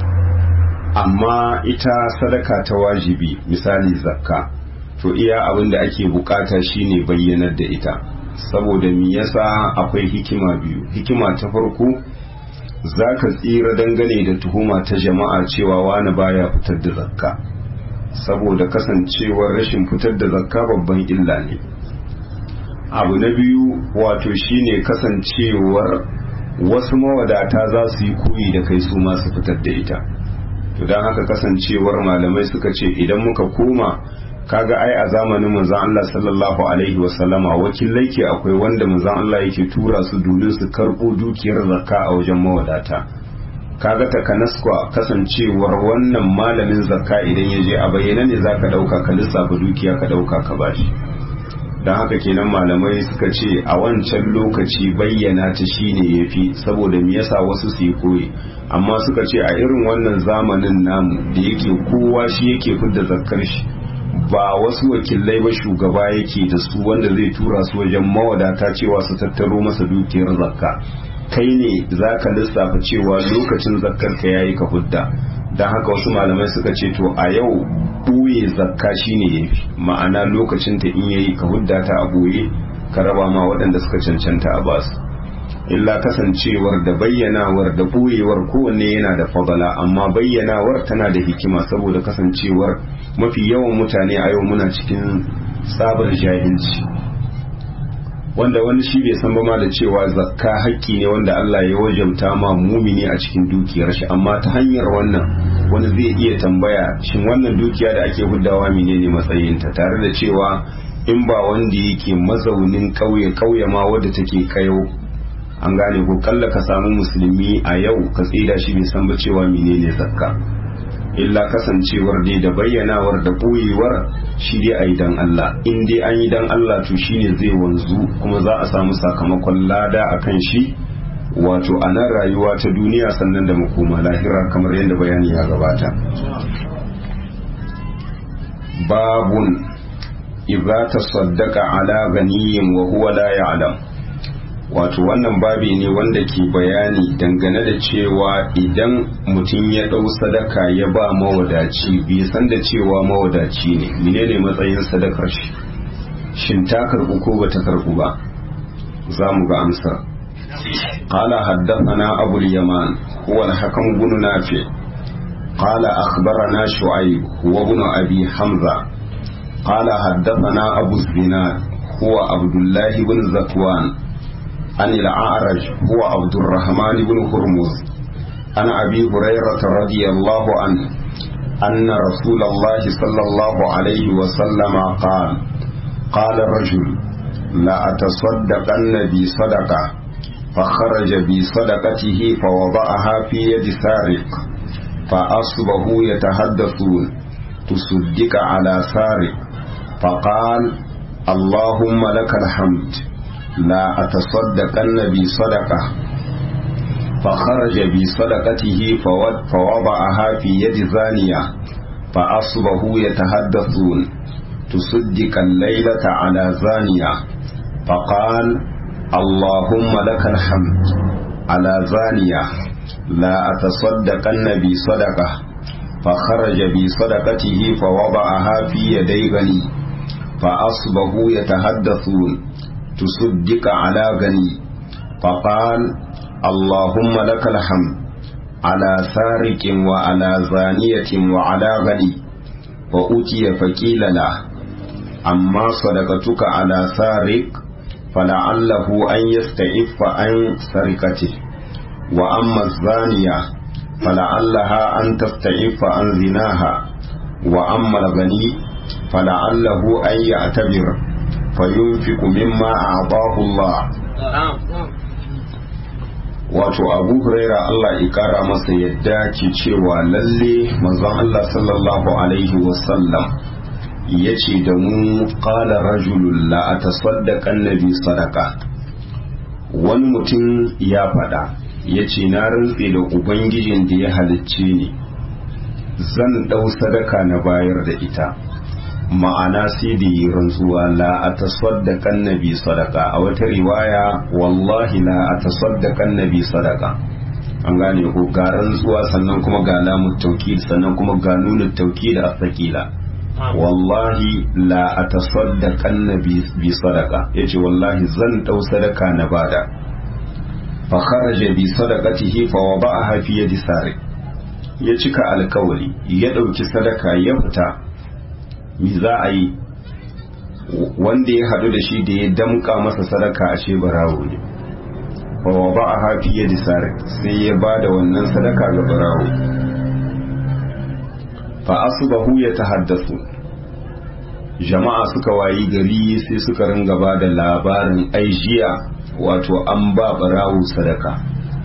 amma ita sadaka ta wajibi misali zakka, to iya abin da ake bukata shine bayyanar da ita, saboda me yasa akwai hikima biyu. Hikima ta farko, za ka tsira dangane da tuhuma ta jama'a cewa wani baya fitar da zakka, saboda kasancewar rashin fitar da zakka babban illa ne. Abu na biyu wato shine kasancewar wasu mawadata za su yi koyi da kai su masu fitar da ita. To don haka kasancewar malamai suka ce idan muka koma kaga ai a zamanin manzon Allah sallallahu alaihi wasallama wakilai ke akwai wanda manzon Allah yake tura su domin su karɓo dukiyar zakka a wajen mawadata. Kaga takanaskwa kasancewar wannan malamin zakka idan ya je a bayyana ne zaka dauka ka lissafa dukiya ka dauka ka bashi. Don haka kenan malamai suka ce a wancan lokaci bayyana ta shine yafi saboda me yasa wasu su yi koyi, amma suka ce a irin wannan zamanin namu da yake kowa shi yake fidda zakkar shi ba wasu wakilai ba shugaba yake da su wanda zai tura su wajen mawadata cewa su tattaro masa dukiyar zakka. Kai ne za ka lissafa cewa lokacin zakkar ka yayi ka hudda. Don haka wasu malamai suka ce to a yau ɓoye zakka shine yafi, ma'ana lokacin ta in yayi ka hudda ta a ɓoye ka raba ma waɗanda suka cancanta a basu. Illa kasancewar da bayyanawar da ɓoyewar kowanne yana da fadala, amma bayyanawar tana da hikima saboda kasancewar mafi yawan mutane a yau muna cikin tsabar jahilci, wanda wani shi bai san ba ma da cewa zakka haƙƙi ne wanda Allah ya wajabta ma mumini a cikin dukiyar shi. Amma ta hanyar wannan wani zai iya tambaya shin wannan dukiya da ake huddawa menene matsayinta, tare da cewa in ba wanda yake mazaunin kauye kauye ma wadda take kayo, an gane ko kalla ka samu musulmi a yau ka tsida shi bai san ba cewa menene zakka. Illa kasancewar dai da bayyanawar da ɓoyewar shi dai a yi dan Allah, in dai an yi dan Allah to shine zai wanzu kuma za a samu sakamakon lada a kan shi, wato a nan rayuwa ta duniya sannan da makoma lahira kamar yadda bayani ya gabata. Babun idza tasaddaqa ala ghaniyin wa huwa la ya'lam. Wato wannan babi ne wanda ke bayani dangane da cewa idan mutum ya ɗau sadaka ya ba mawadaci bai san da cewa mawadaci ne, menene matsayin sadakar shi, shin ta karɓu ko ba ta karɓu ba? za mu ga amsar. قال حدثنا أبو اليمان هو الحكم بن نافع قال أخبرنا شعيب هو ابن أبي حمزة قال حدثنا أبو الزناد هو عبد الله بن زكوان عن الأعرج هو عبد الرحمن بن هرمز عن أبي هريرة رضي الله عنه أن رسول الله صلى الله عليه وسلم قال قال الرجل لا أتصدقن بي صدقة فخرج بصدقته فوضعها في يد سارق فأصبحوا يتحدثون تصدق على سارق فقال اللهم لك الحمد لا أتصدقن بصدقة فخرج بصدقته فوضعها في يد زانية فأصبحوا يتحدثون تصدق الليلة على زانية فقال اللهم لك الحمد على زانية لا أتصدقن بصدقة فخرج بصدقته فوضعها في يدي غني فأصبحوا يتحدثون تصدق على غني فقال اللهم لك الحمد على سارق وعلى زانية وعلى غني وأتي فقيل له أما صدقتك على سارق فلعله أن يستعف عن سرقته وأما الزانية فلعلها أن تستعف عن زناها وأما الغني فلعله أن يعتبر فينفق مما أعطاه الله. wato abu huraira Allah ya kara masa yadda ke cewa lalle manzon Allah sallallahu alaihi wasallam ya ce da mu qala rajulun la atasaddaqan nabi sadaqa, wani mutum ya faɗa ya ce na rantse da ubangijin da ya halicce ni zan ɗau sadaka na bayar da ita, ma'ana sai da yi rantsuwa la atasaddaqan nabi sadaqa, a wata riwaya wallahi la atasaddaqan nabi sadaqa, an gane ko ga rantsuwa sannan kuma ga lamu tawkid sannan kuma ga nunu tawkid as-sakila, wallahi la atasaddaqan nabi bi sadaqa, yace wallahi zan dau sadaka na bada. Fa kharaja bi sadaqatihi fa wada'aha fi yadi sariq, ya cika alkawari ya dauki sadaka ya fita. Me za a yi? Wanda ya hadu da shi da ya damka masa sadaka ashe barawo ne, fa wada'aha fi yadi sarik sai ya bada wannan sadaka ga barawo fa asbahu yatahaddathu jama'a suka wayi gari sai suka ringa bada labarin aijiya wato an ba barawo sadaka.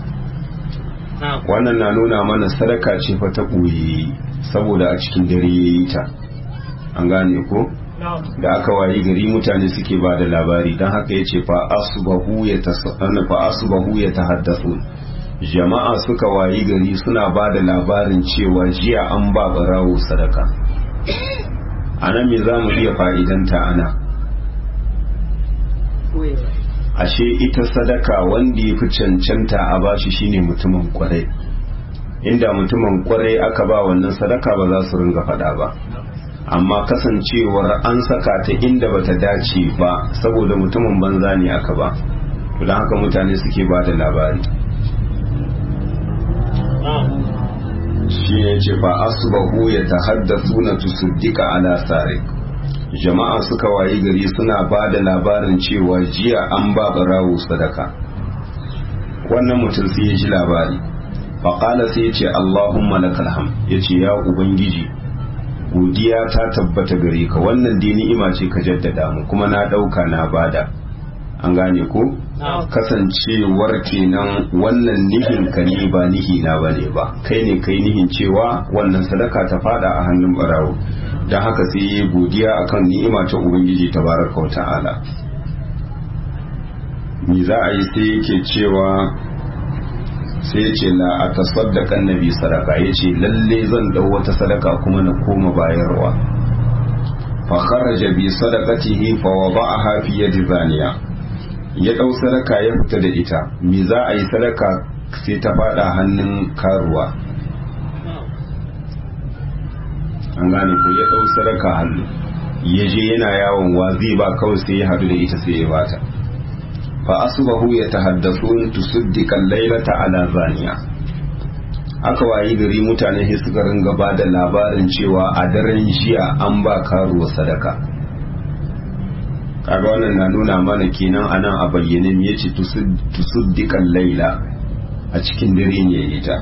Wannan na nuna mana sadaka ce fa ta ɓoye saboda a cikin dare ya yi ta, an gane ko? Da aka wayi gari mutane suke ba da labari don haka ya ce fa asubahu ya ta haddasu. Jama'a suka wayi gari suna ba da labarin cewa jiya an ba barawo sadaka. A nan me za mu iya fa'idanta ana? Ashe ita sadaka wanda ya fi cancanta a bashi shine mutumin kwarai, inda mutumin kwarai aka ba wannan sadaka ba za su ringa faɗa ba, amma kasancewar an saka ta inda bata dace ba saboda mutumin banza ne aka ba, to don haka mutane suke ba da labari. Shi ne ce fa asbahu ya tahaddathu na tusuddika ala sarik. Jama'a suka wayi gari suna ba da labarin cewa jiya an ba barawo sadaka. Wannan mutum sai ya ji labari, faƙala sai ya ce Allahumma lakal ham, ya ce ya Ubangiji godiya ta tabbata gare ka, wannan dai ni'ima ce ka jaddada mu kuma na ɗauka na bada. An gane ko? Kasancewar kenan wannan nihin ka ne ba nihi na bane ba, kai ne kai nihin cewa wannan sadaka ta fada a hannun barawo. Don haka sai yi godiya akan ni'ima ta Ubangiji tabaraka wa ta'ala. Me za a yi sai yake cewa sai ya ce la a tasaddaƙan nabi sadaka, ya ce lalle zan dau wata sadaka kuma na koma bayarwa. Fa kharaja bi sadaqatihi fa wada'aha fi yadi zaniya, ya dau sadaka ya fita da ita. Me za a yi sadaka sai ta fada hannun karuwa. An gane ko ya dau sadaka hannu ya je yana yawon wazi ba kawai sai ya hadu da ita sai ya bata. Fa asbahu yatahaddathun tusaddiqa al-laylata ala zaniya. Aka wayi gari mutane sai suka ringa ba da labarin cewa a daren jiya an ba karuwa sadaka. Kaga wannan na nuna mana kenan anan a bayyane me yace tusaddiqa al-layla, a cikin dare ne yayi ta.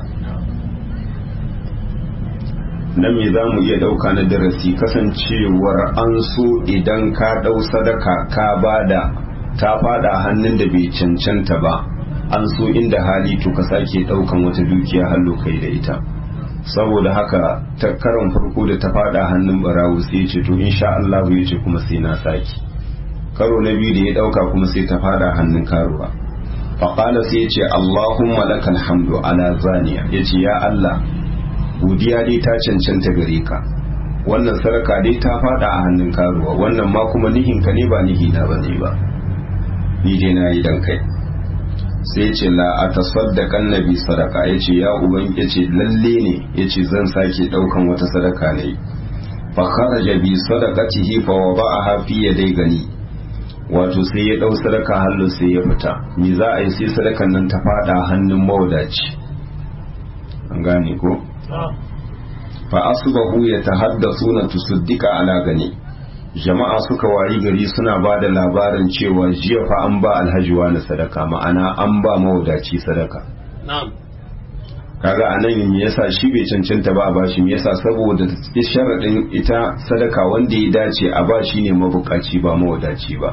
Na me za mu iya ɗauka na darasi kasancewar an so idan ka ɗau sadaka ka bada ta fada hannun da bai cancanta ba, an so inda hali to ka sake ɗaukan wata dukiya hallo kai da ita. Saboda haka ta karon farko da ta fada hannun barawo sai ce to insha Allah ya ce kuma sai na saki. Karo na biyu da ya ɗauka kuma sai ta fada hannun karuwa. Faƙala sai ya ce Allahumma lakal hamdu ala zaniya, ya ce ya Allah godiya dai ta cancanta gare ka, wannan saraka dai ta fada a hannun karuwa, wannan ma kuma nihinka ne ba nihina ba ne ba, ni dai na yi dan kai. Sai ce la a tasaddaƙan nabi sadaka, ya ce ya uban ya ce lalle ne, ya ce zan sake ɗaukan wata sadaka ne. Fa kharaja bi sadaqatihi fa wada'aha fi yaday gani, wato sai ya ɗau sadaka hallo sai ya fita. Me za a yi sai sadakan nan ta fada hannun mawadaci, an gane ko? Fa asbahu yatahaddathuna tusaddika ala gani. Jama'a suka wayi gari suna ba da labarin cewa jiya fa an ba alhaji wani sadaka, ma'ana an ba mawadaci sadaka. Na'am. Kaga anan me yasa shi bai cancanta ba a bashi, me yasa saboda sharadin ita sadaka wanda ya dace a ba shi ne mabukaci ba mawadaci ba.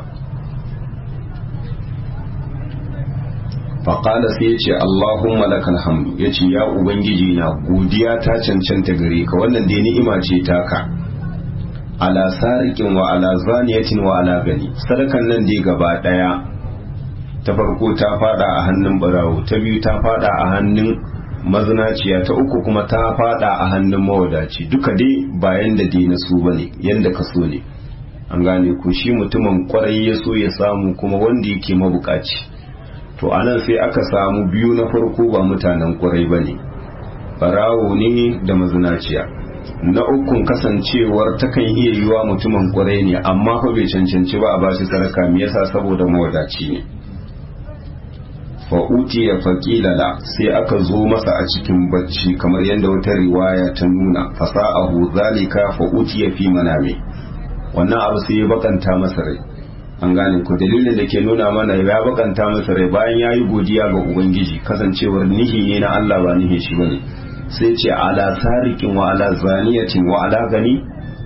faƙala sai ya ce Allahumma lakal hamdu, ya ce ya Ubangiji na godiya ta cancanta gare ka, wannan dai ni'ima ce taka. Ala sarikin wa ala zaniyatin wa ala gani, sadakan nan dai gaba ɗaya ta farko ta fada a hannun barawo, ta biyu ta fada a hannun mazinaciya, ta uku kuma ta fada a hannun mawadaci, duka dai bayan da dai na su bane yanda ka so ne. An gane ku shi mutumin kwarai ya so ya samu kuma wanda yake mabukaci. To anan sai aka samu biyu na farko ba mutanen kwarai ba ne, barawo ne da mazinaciya. Na ukun kasancewar takan iya yiwa mutumin kwarai ne amma fa bai cancanci ba a bashi sadaka, me yasa saboda mawadaci ne. Fa utiya faqilala, sai aka zo masa a cikin bacci kamar yadda wata riwaya ta nuna, fasa'ahu zalika fa utiya fi manami, wannan abu sai ya bakanta masa rai. an gane ku dalilin da ke nuna mana ya bakanta masa rai bayan ya yi godiya ga ubangiji kasancewar nihi ne na Allah ba nihi shi bane sai ce ala sarikin wa ala zaniyatin wa ala gani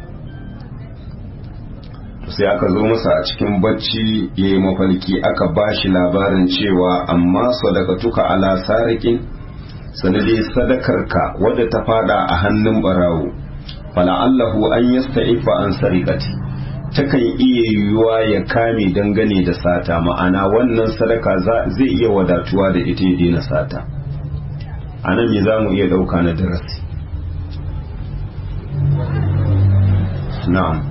sai aka zo masa a cikin bacci ya yi mafarki aka ba shi labarin cewa amma sadakatuka ala sarikin sanadi sadakarka wadda ta fada a hannun barawo fala'allahu an yasta'ifa an sarikati takan iya yiwuwa ya kame dangane da sata ma'ana wannan sadaka zai iya wadatuwa da ita ya daina sata a nan me za mu iya ɗauka na darasi na'am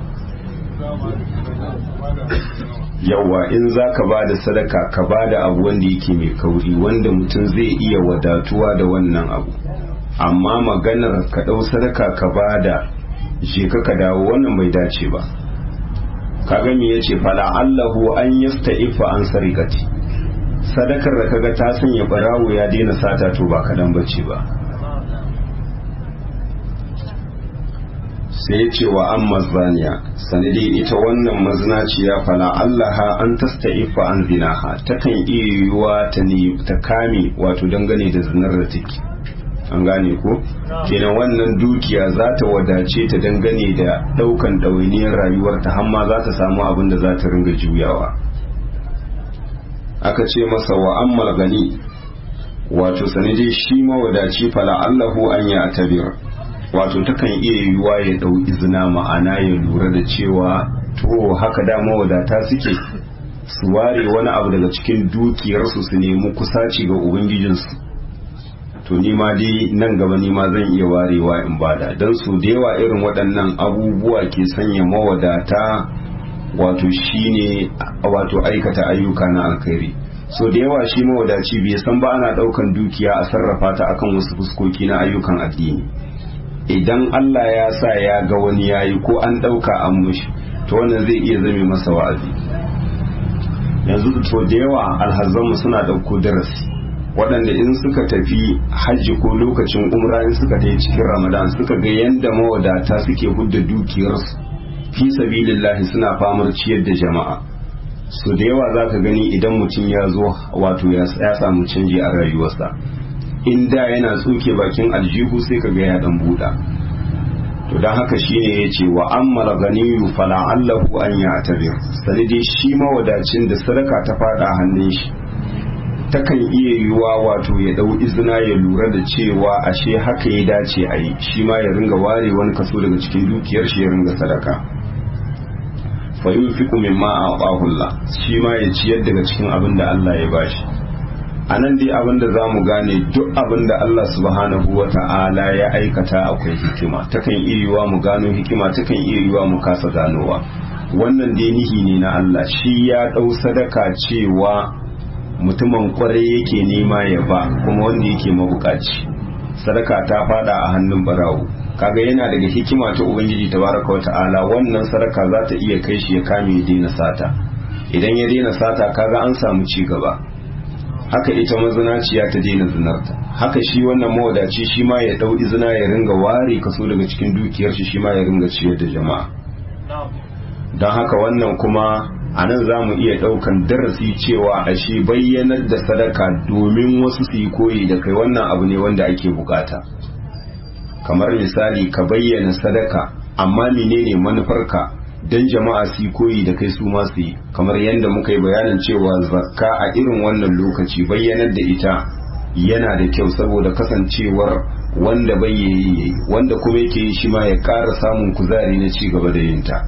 yawa in za ka ba da sadaka ka ba da abu wanda yake mai kauri wanda mutum zai iya wadatuwa da wannan abu amma maganar ka ɗau sadaka ka ba da je ka dawo wannan bai dace ba kaga me yace fala allahu an yasta'ifa an sarikati sadakar da kaga ta sanya barawo ya daina sata to ba kadan bace ba sai ce wa amma zaniya sanadi ita wannan mazinaciya fala allaha an tasta'ifa an zinaha takan iya yiwuwa ta ne ta kame wato dangane da zinar da take an gane ko kenan wannan dukiya za ta wadace ta dangane da daukan ɗawainiyar rayuwarta har ma za ta samu abin da za ta ringa juyawa aka ce masa wa ammal gani wato sanadi shi mawadaci fala allahu an ya tabir wato takan iya yiwuwa ya dau izina ma'ana ya lura da cewa to haka da mawadata suke su ware wani abu daga cikin dukiyarsu su nemi kusaci ga ubangijinsu to ni ma dai nan gaba ni ma zan iya warewa in bada don su da yawa irin waɗannan abubuwa ke sanya mawadata wato shine wato aikata ayyuka na alkhairi so da yawa shi mawadaci bai san ba ana ɗaukan dukiya a sarrafa ta akan wasu fuskoki na ayyukan addini idan Allah ya sa ya ga wani yayi ko an ɗauka an mushi to wannan zai iya zame masa wa'azi yanzu to da yawa alhazanmu suna ɗauko darasi waɗanda in suka tafi hajji ko lokacin umra in suka tafi cikin ramadan suka ga yadda mawadata suke hudda dukiyarsu fi sabilillahi suna famar ciyar da jama'a so da yawa za ka gani idan mutum ya zo wato ya samu canji a rayuwarsa in da yana tsuke bakin aljihu sai ka ga ya dan buɗa to don haka shine ya ce wa ammala ganiyu fala allahu an ya tabir sanidi shi mawadacin da sadaka ta fada hannun shi takan iya yiwuwa wato ya dau izina ya lura da cewa ashe haka ya dace a yi shi ma ya ringa ware wani kaso daga cikin dukiyar shi ya ringa sadaka fa yunfiqu mimma a'tahu Allah shi ma ya ciyar daga cikin abin da Allah ya bashi anan dai abin da zamu gane duk abin da Allah subhanahu wata'ala ya aikata akwai hikima takan iya yiwuwa mu gano hikima takan iya yiwuwa mu kasa ganowa wannan dai nihi ne na Allah shi ya dau sadaka cewa mutumin kwarai yake nema ya ba kuma wanda yake mabukaci sadaka ta fada a hannun barawo kaga yana daga hikima ta ubangiji tabaraka wa ta'ala wannan sadaka za ta iya kai shi ya kame ya daina sata idan ya daina sata kaga an samu ci gaba haka ita mazinaciya ta daina zinarta haka shi wannan mawadaci shi ma ya dau izina ya ringa ware kaso daga cikin dukiyar shi shi ma ya ringa ciyar da jama'a don haka wannan kuma a nan za mu iya ɗaukan darasi cewa ashe bayyanar da sadaka domin wasu su yi koyi da kai wannan abu ne wanda ake bukata kamar misali ka bayyana sadaka amma menene manufarka don jama'a su yi koyi da kai su ma su yi kamar yadda muka yi bayanin cewa zakka a irin wannan lokaci bayyanar da ita yana da kyau saboda kasancewar wanda bai yi wanda kuma yake yi shi ma ya ƙara samun kuzari na ci gaba da yinta.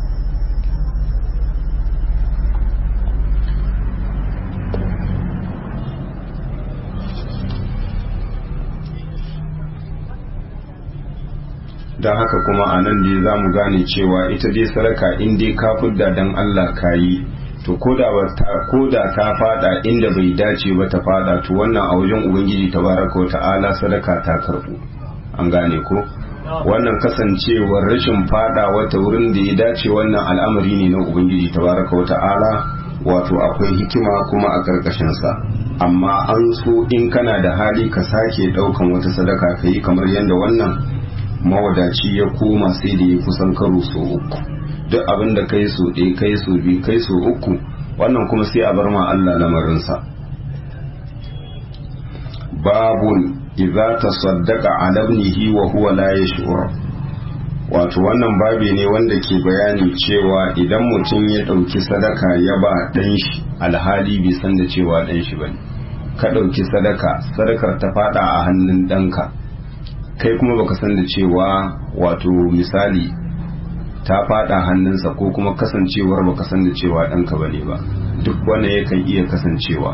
don haka kuma a nan dai za mu gane cewa ita dai sadaka in dai ka fidda don Allah ka yi to ko da ta fada inda bai dace ba ta fada to wannan a wajen ubangiji tabaraka wa ta'ala sadaka ta karbu an gane ko wannan kasancewar rashin fada wata wurin da ya dace wannan al'amari ne na ubangiji tabaraka wa ta'ala wato akwai hikima kuma a karkashin sa amma an so in kana da hali ka sake daukan wata sadaka ka yi kamar yadda wannan mawadaci ya koma sai da ya kusan karo so uku duk abin da kai so ɗaya kai so biyu kai so uku wannan kuma sai a bar ma Allah lamarinsa. babun idza tasaddaqa ala ibnihi wa huwa la yash'ur, wato wannan babi ne wanda ke bayani cewa idan mutum ya ɗauki sadaka ya ba ɗan shi alhali bai san da cewa ɗan shi bane, ka ɗauki sadaka sadakar ta fada a hannun ɗanka kai kuma baka san da cewa wato misali ta fada hannunsa ko kuma kasancewar baka san da cewa ɗanka bane ba, duk wannan yakan iya kasancewa.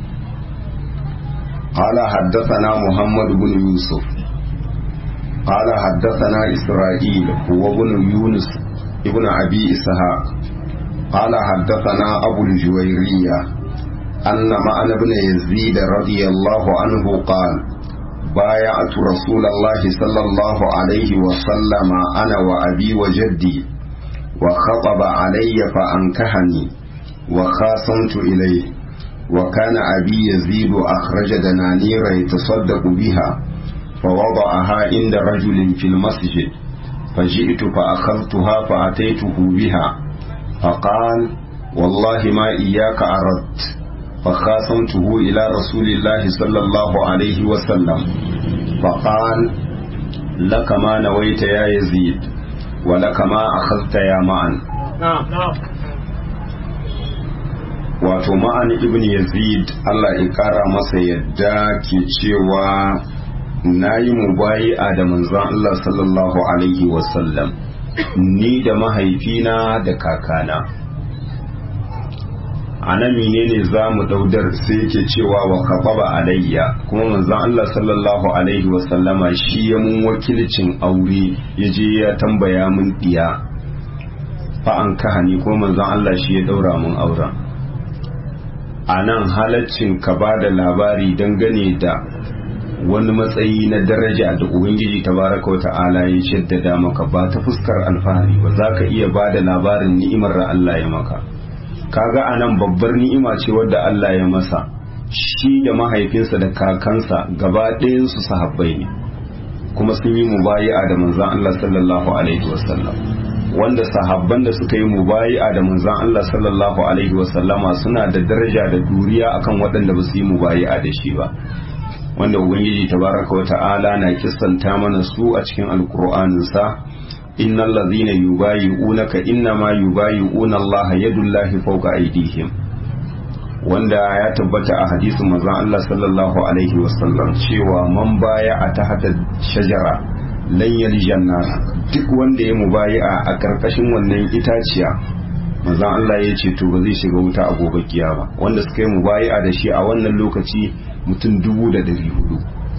قال حدثنا محمد بن يوسف قال حدثنا إسرائيل هو بن يونس ابن أبي إسحاق قال حدثنا أبو الجويرية أن معن بن يزيد رضي الله عنه قال بايعت رسول الله صلى الله عليه وسلم أنا وأبي وجدي وخطب علي فأنكحني وخاصمت إليه وكان أبي يزيد أخرج دنانير يتصدق بها فوضعها عند رجل في المسجد فجئت فأخذتها فأتيته بها فقال والله ما إياك أردت، فخاصمته إلى رسول الله صلى الله عليه وسلم فقال لك ما نويت يا يزيد ولك ما أخذت يا معن. wato ma'an ibn yazid Allah ya kara masa yadda ke cewa na yi mubayi'a da manzon Allah sallallahu alaihi wasallam ni da mahaifina da kakana. a nan menene za mu daudar sai yake cewa wa kababa alayya, kuma manzon Allah sallallahu alaihi wasallama shi ya mun wakilcin aure ya je ya tambaya mun diya fa an kahani, kuma manzon Allah shi ya daura mun auren. a nan halaccin ka ba da labari dangane da wani matsayi na daraja da ubangiji tabaraka wa ta'ala ya shaddada maka ba ta fuskar alfahari ba, za ka iya ba da labarin ni'imar da Allah ya maka. kaga a nan babbar ni'ima ce wadda Allah ya masa, shi da mahaifinsa da kakansa gaba ɗayansu sahabbai ne kuma sun yi mubayi'a da manzon Allah sallallahu alaihi wasallam, wanda sahabban da suka yi mubayi'a da manzon Allah sallallahu alaihi wasallama suna da daraja da duriya akan waɗanda ba su yi mubayi'a da shi ba, wanda ubangiji tabaraka wata'ala na kissanta mana su a cikin alqur'anin sa innal ladhina yubayi'unaka innama yubayi'una Allah yadullahi fawqa aydihim, wanda ya tabbata a hadisin manzon Allah sallallahu alaihi wasallam cewa man baya'a tahta shajara lan yaljanna, duk wanda ya mubayi'a a karkashin wannan itaciya manzon Allah ya ce to ba zai shiga wuta a gobe kiyama, wanda suka yi mubayi'a da shi a wannan lokaci mutum dubu da dari hudu.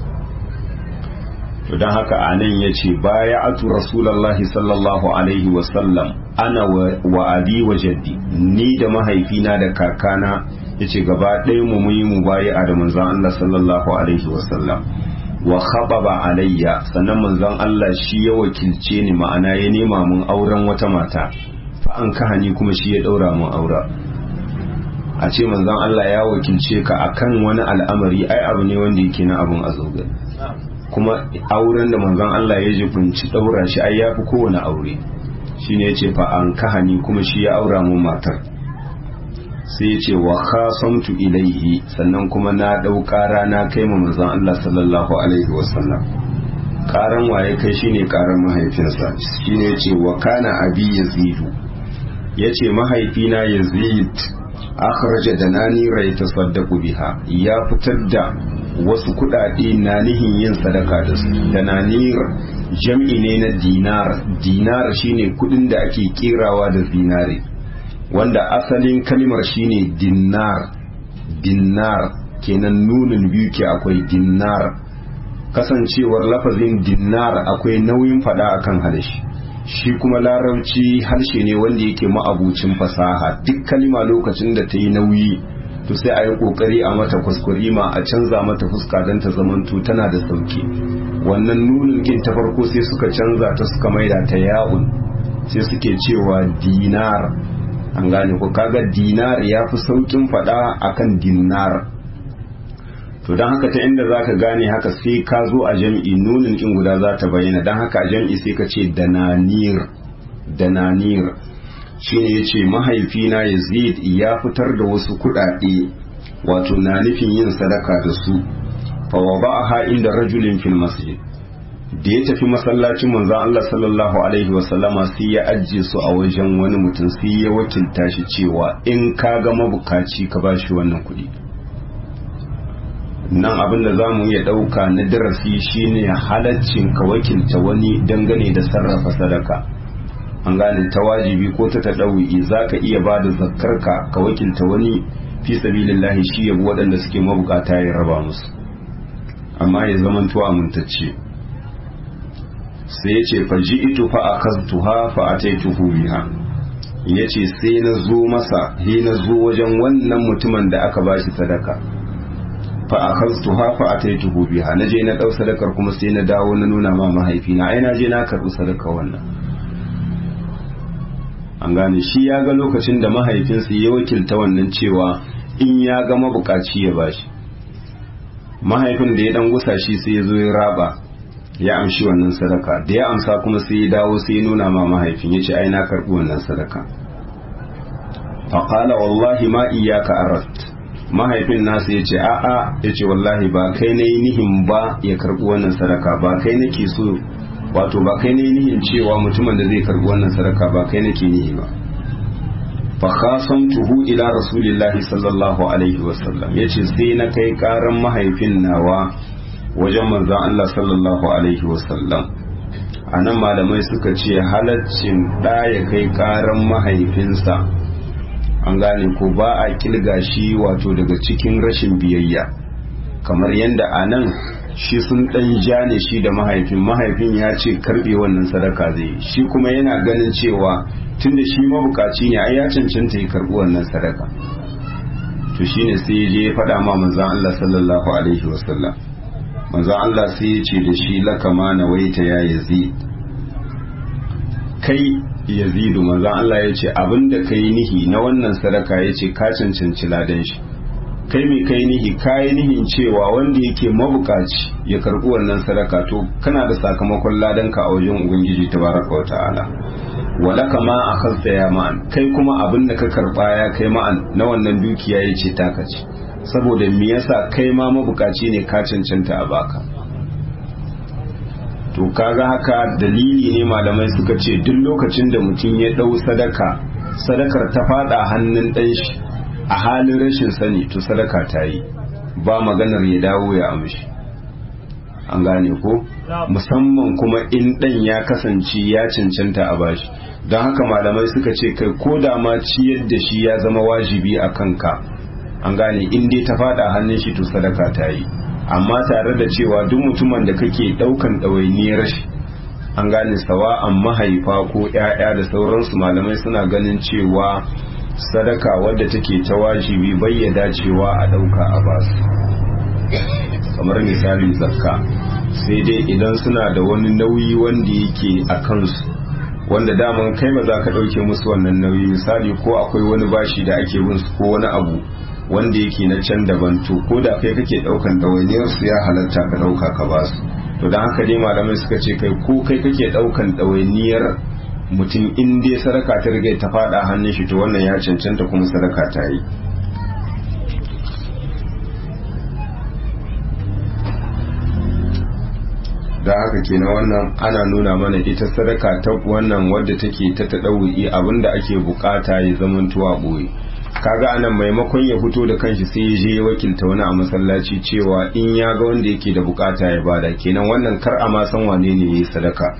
to don haka a nan ya ce baya'atu rasulallahi sallallahu alaihi wasallam ana wa abi wa jaddi, ni da mahaifina da kakana ya ce gaba ɗaya mu muyi mubayi'a da manzon Allah sallallahu alaihi wasallam. wa khababa alayya, sannan manzon Allah shi ya wakilce ni, ma'ana ya nema mun auren wata mata fa an kahani, kuma shi ya daura mun aura. a ce manzon Allah ya wakilce ka akan wani al'amari ai abu ne wanda yake na abun azoga, kuma auren da manzon Allah ya jibinci daura shi ai yafi kowane aure. shine yace fa an kahani, kuma shi ya aura mun matar. sai ya ce wa khasamtu ilaihi, sannan kuma na dau ƙara na kai ma manzon Allah sallallahu alaihi wasallam. ƙaran waye kai shine ƙaran mahaifinsa, shine yace wa kana abi yazidu, yace mahaifina yazid akhraja dananira yatasaddaqu biha, ya fitar da wasu kudade na nihin yin sadaka da su. dananir jam'i ne na dinar, dinar shine kudin da ake kerawa da zinare, wanda asalin kalimar shine dinar. dinar kenan nunin biyu ke akwai dinar, kasancewar lafazin dinar akwai nauyin fada akan halashi, shi kuma larabci harshe ne wanda yake ma'abucin fasaha, duk kalima lokacin da ta yi nauyi to sai a yi kokari a mata kuskurima, a canza mata fuska don ta zamanto tana da sauki. wannan nunin kin ta farko sai suka canza ta suka maida ta ya'un, sai suke cewa dinar. an gane ko, kaga dinar ya fi saukin fada akan dinar. to don haka ta inda za ka gane haka sai ka zo a jam'i nunin in guda za ta bayyana, don haka a jam'i sai ka ce dananir. dananir shine yace mahaifina Yazid ya fitar da wasu kudade wato na nufin yin sadaka da su fa wada'aha inda rajulin fil masjid da ya tafi masallacin manzon Allah sallallahu alaihi wasallama sai ya ajiye su a wajen wani mutum sai ya wakilta shi cewa in ka ga mabukaci ka bashi wannan kuɗi. Nan abin da za mu iya ɗauka na darasi shine halaccin ka wakilta wani dangane da sarrafa sadaka, an gane ta wajibi ko ta taɗawi za ka iya ba da zakkarka ka wakilta wani fi sabilillahi shi yabi waɗanda suke mabukata ya raba musu, amma ya zamanto amintacce. Sai ya ce faji ito fa a kastuha fa a taituhu biha, ya ce sai na zo masa he na zo wajen wannan mutumin da aka bashi sadaka fa a kastuha fa a taituhu biha, na je na ɗau sadakar kuma sai na dawo na nuna ma mahaifina ai na je na karɓi sadaka wannan. An gane shi ya ga lokacin da mahaifinsa ya wakilta wannan cewa in ya ga mabukaci ya bashi, mahaifin da ya dan gusa shi sai ya zo ya raba ya amshi wannan sadaka, da ya amsa kuma sai ya dawo sai ya nuna ma mahaifin ya ce ai na karɓi wannan sadaka. faƙala wallahi ma iyaka arat, mahaifin nasa ya ce a'a, ya ce wallahi ba kai na yi nihin ba ya karɓi wannan sadaka, ba kai nake so, wato ba kai na yi nihin cewa mutumin da zai karɓi wannan sadaka ba kai nake nihi ba. fakhasamtuhu ila rasulillahi sallallahu alaihi wasallam, ya ce sai na kai ƙaran mahaifin nawa wajen manzan Allah sallallahu alaihi wasallam. A nan malamai suka ce halaccin ɗa ya kai ƙaran mahaifinsa, an gane ko ba a kilga shi wato daga cikin rashin biyayya, kamar yadda a nan shi sun ɗan ja ne shi da mahaifin, mahaifin ya ce karɓe wannan sadaka zai, shi kuma yana ganin cewa tunda shi mabukaci ne ai ya cancanta ya karɓi wannan sadaka. To shine sai ya je ya faɗa ma manzan Allah sallallahu alaihi wasallam. manzon Allah sai ya ce da shi laka ma nawaita ya Yazid, kai Yazidu, manzon Allah ya ce abinda kai nihi na wannan sadaka ya ce ka cancanci ladan shi. Kai mai kai nihi kai nihin cewa wanda yake mabukaci ya karɓi wannan sadaka, to kana da sakamakon ladan ka a wajen Ubangiji tabaraka wa ta'ala. walaka ma akhadta ya ma'an, kai kuma abinda ka karɓa ya kai ma'an na wannan dukiya ya ce taka ce, saboda me yasa kai ma mabukaci ne ka cancanta a baka. To kaga haka dalili ne malamai suka ce duk lokacin da mutum ya dau sadaka, sadakar ta fada hannun dan shi a halin rashin sani, to sadaka ta yi, ba maganar ya dawo ya amshi, an gane ko, musamman kuma in dan ya kasance ya cancanta a bashi. Don haka malamai suka ce kai ko da ma ciyar da shi ya zama wajibi a kanka, an gane in dai ta fada hannun shi to sadaka ta yi, amma tare da cewa duk mutumin da kake daukan ɗawainiyar shi, an gane sawa'an mahaifa ko ƴaƴa da sauransu, malamai suna ganin cewa sadaka wadda take ta wajibi bai dacewa a dauka a basu, kamar misali zakka, sai dai idan suna da wani nauyi wanda yake a kansu, wanda daman kai ba za ka dauke musu wannan nauyi, misali ko akwai wani bashi da ake bin su ko wani abu wanda yake na can daban, to ko da kai kake daukan ɗawainiyar su ya halatta ka dauka ka ba su. To dan haka dai malamai suka ce kai ko kai kake daukan ɗawainiyar mutum, in dai sadaka ta riga ta fada hannun shi to wannan ya cancanta kuma sadaka ta yi. Da haka kenan wannan ana nuna mana ita sadaka ta wannan wadda take ta tadawu'i, abinda ake bukata ya zamantuwa boye. Kaga anan maimakon ya fito da kanshi sai ya je ya wakilta wani a masallaci cewa in ya ga wanda yake da bukata ya bada, kenan wannan kar a ma san wane ne yayi sadaka.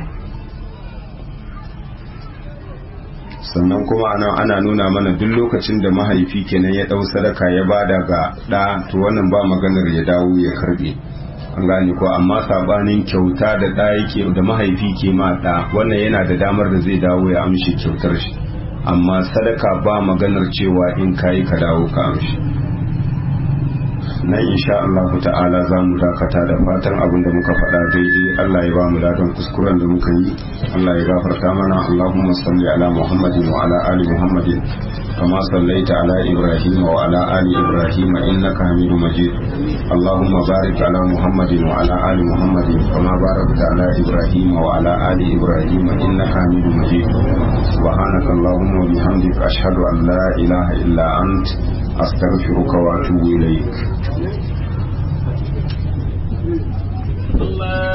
Sannan kuma anan ana nuna mana duk lokacin da mahaifi kenan ya dau sadaka ya bada ga da, to wannan ba maganar ya dawo ya karbe, an gane ko. Amma sabanin kyauta da da yake da mahaifi ke ma da, wannan yana da damar da zai dawo ya amshi kyautar shi, amma sadaka ba maganar cewa in kayi ka dawo ka amshi. nan insha Allah ta'ala za mu dakata da fatan abin da muka faɗa daidai Allah ya ba mu ladan kuskuren da muka yi Allah ya gafarta mana. Allahumma salli ala Muhammadin wa ala ali Muhammadin كما صليت على إبراهيم وعلى آل إبراهيم إنك حميد مجيد اللهم بارك على محمد وعلى آل محمد كما باركت على إبراهيم وعلى آل إبراهيم إنك حميد مجيد سبحانك اللهم وبحمدك أشهد أن لا إله إلا أنت أستغفرك وأتوب إليك.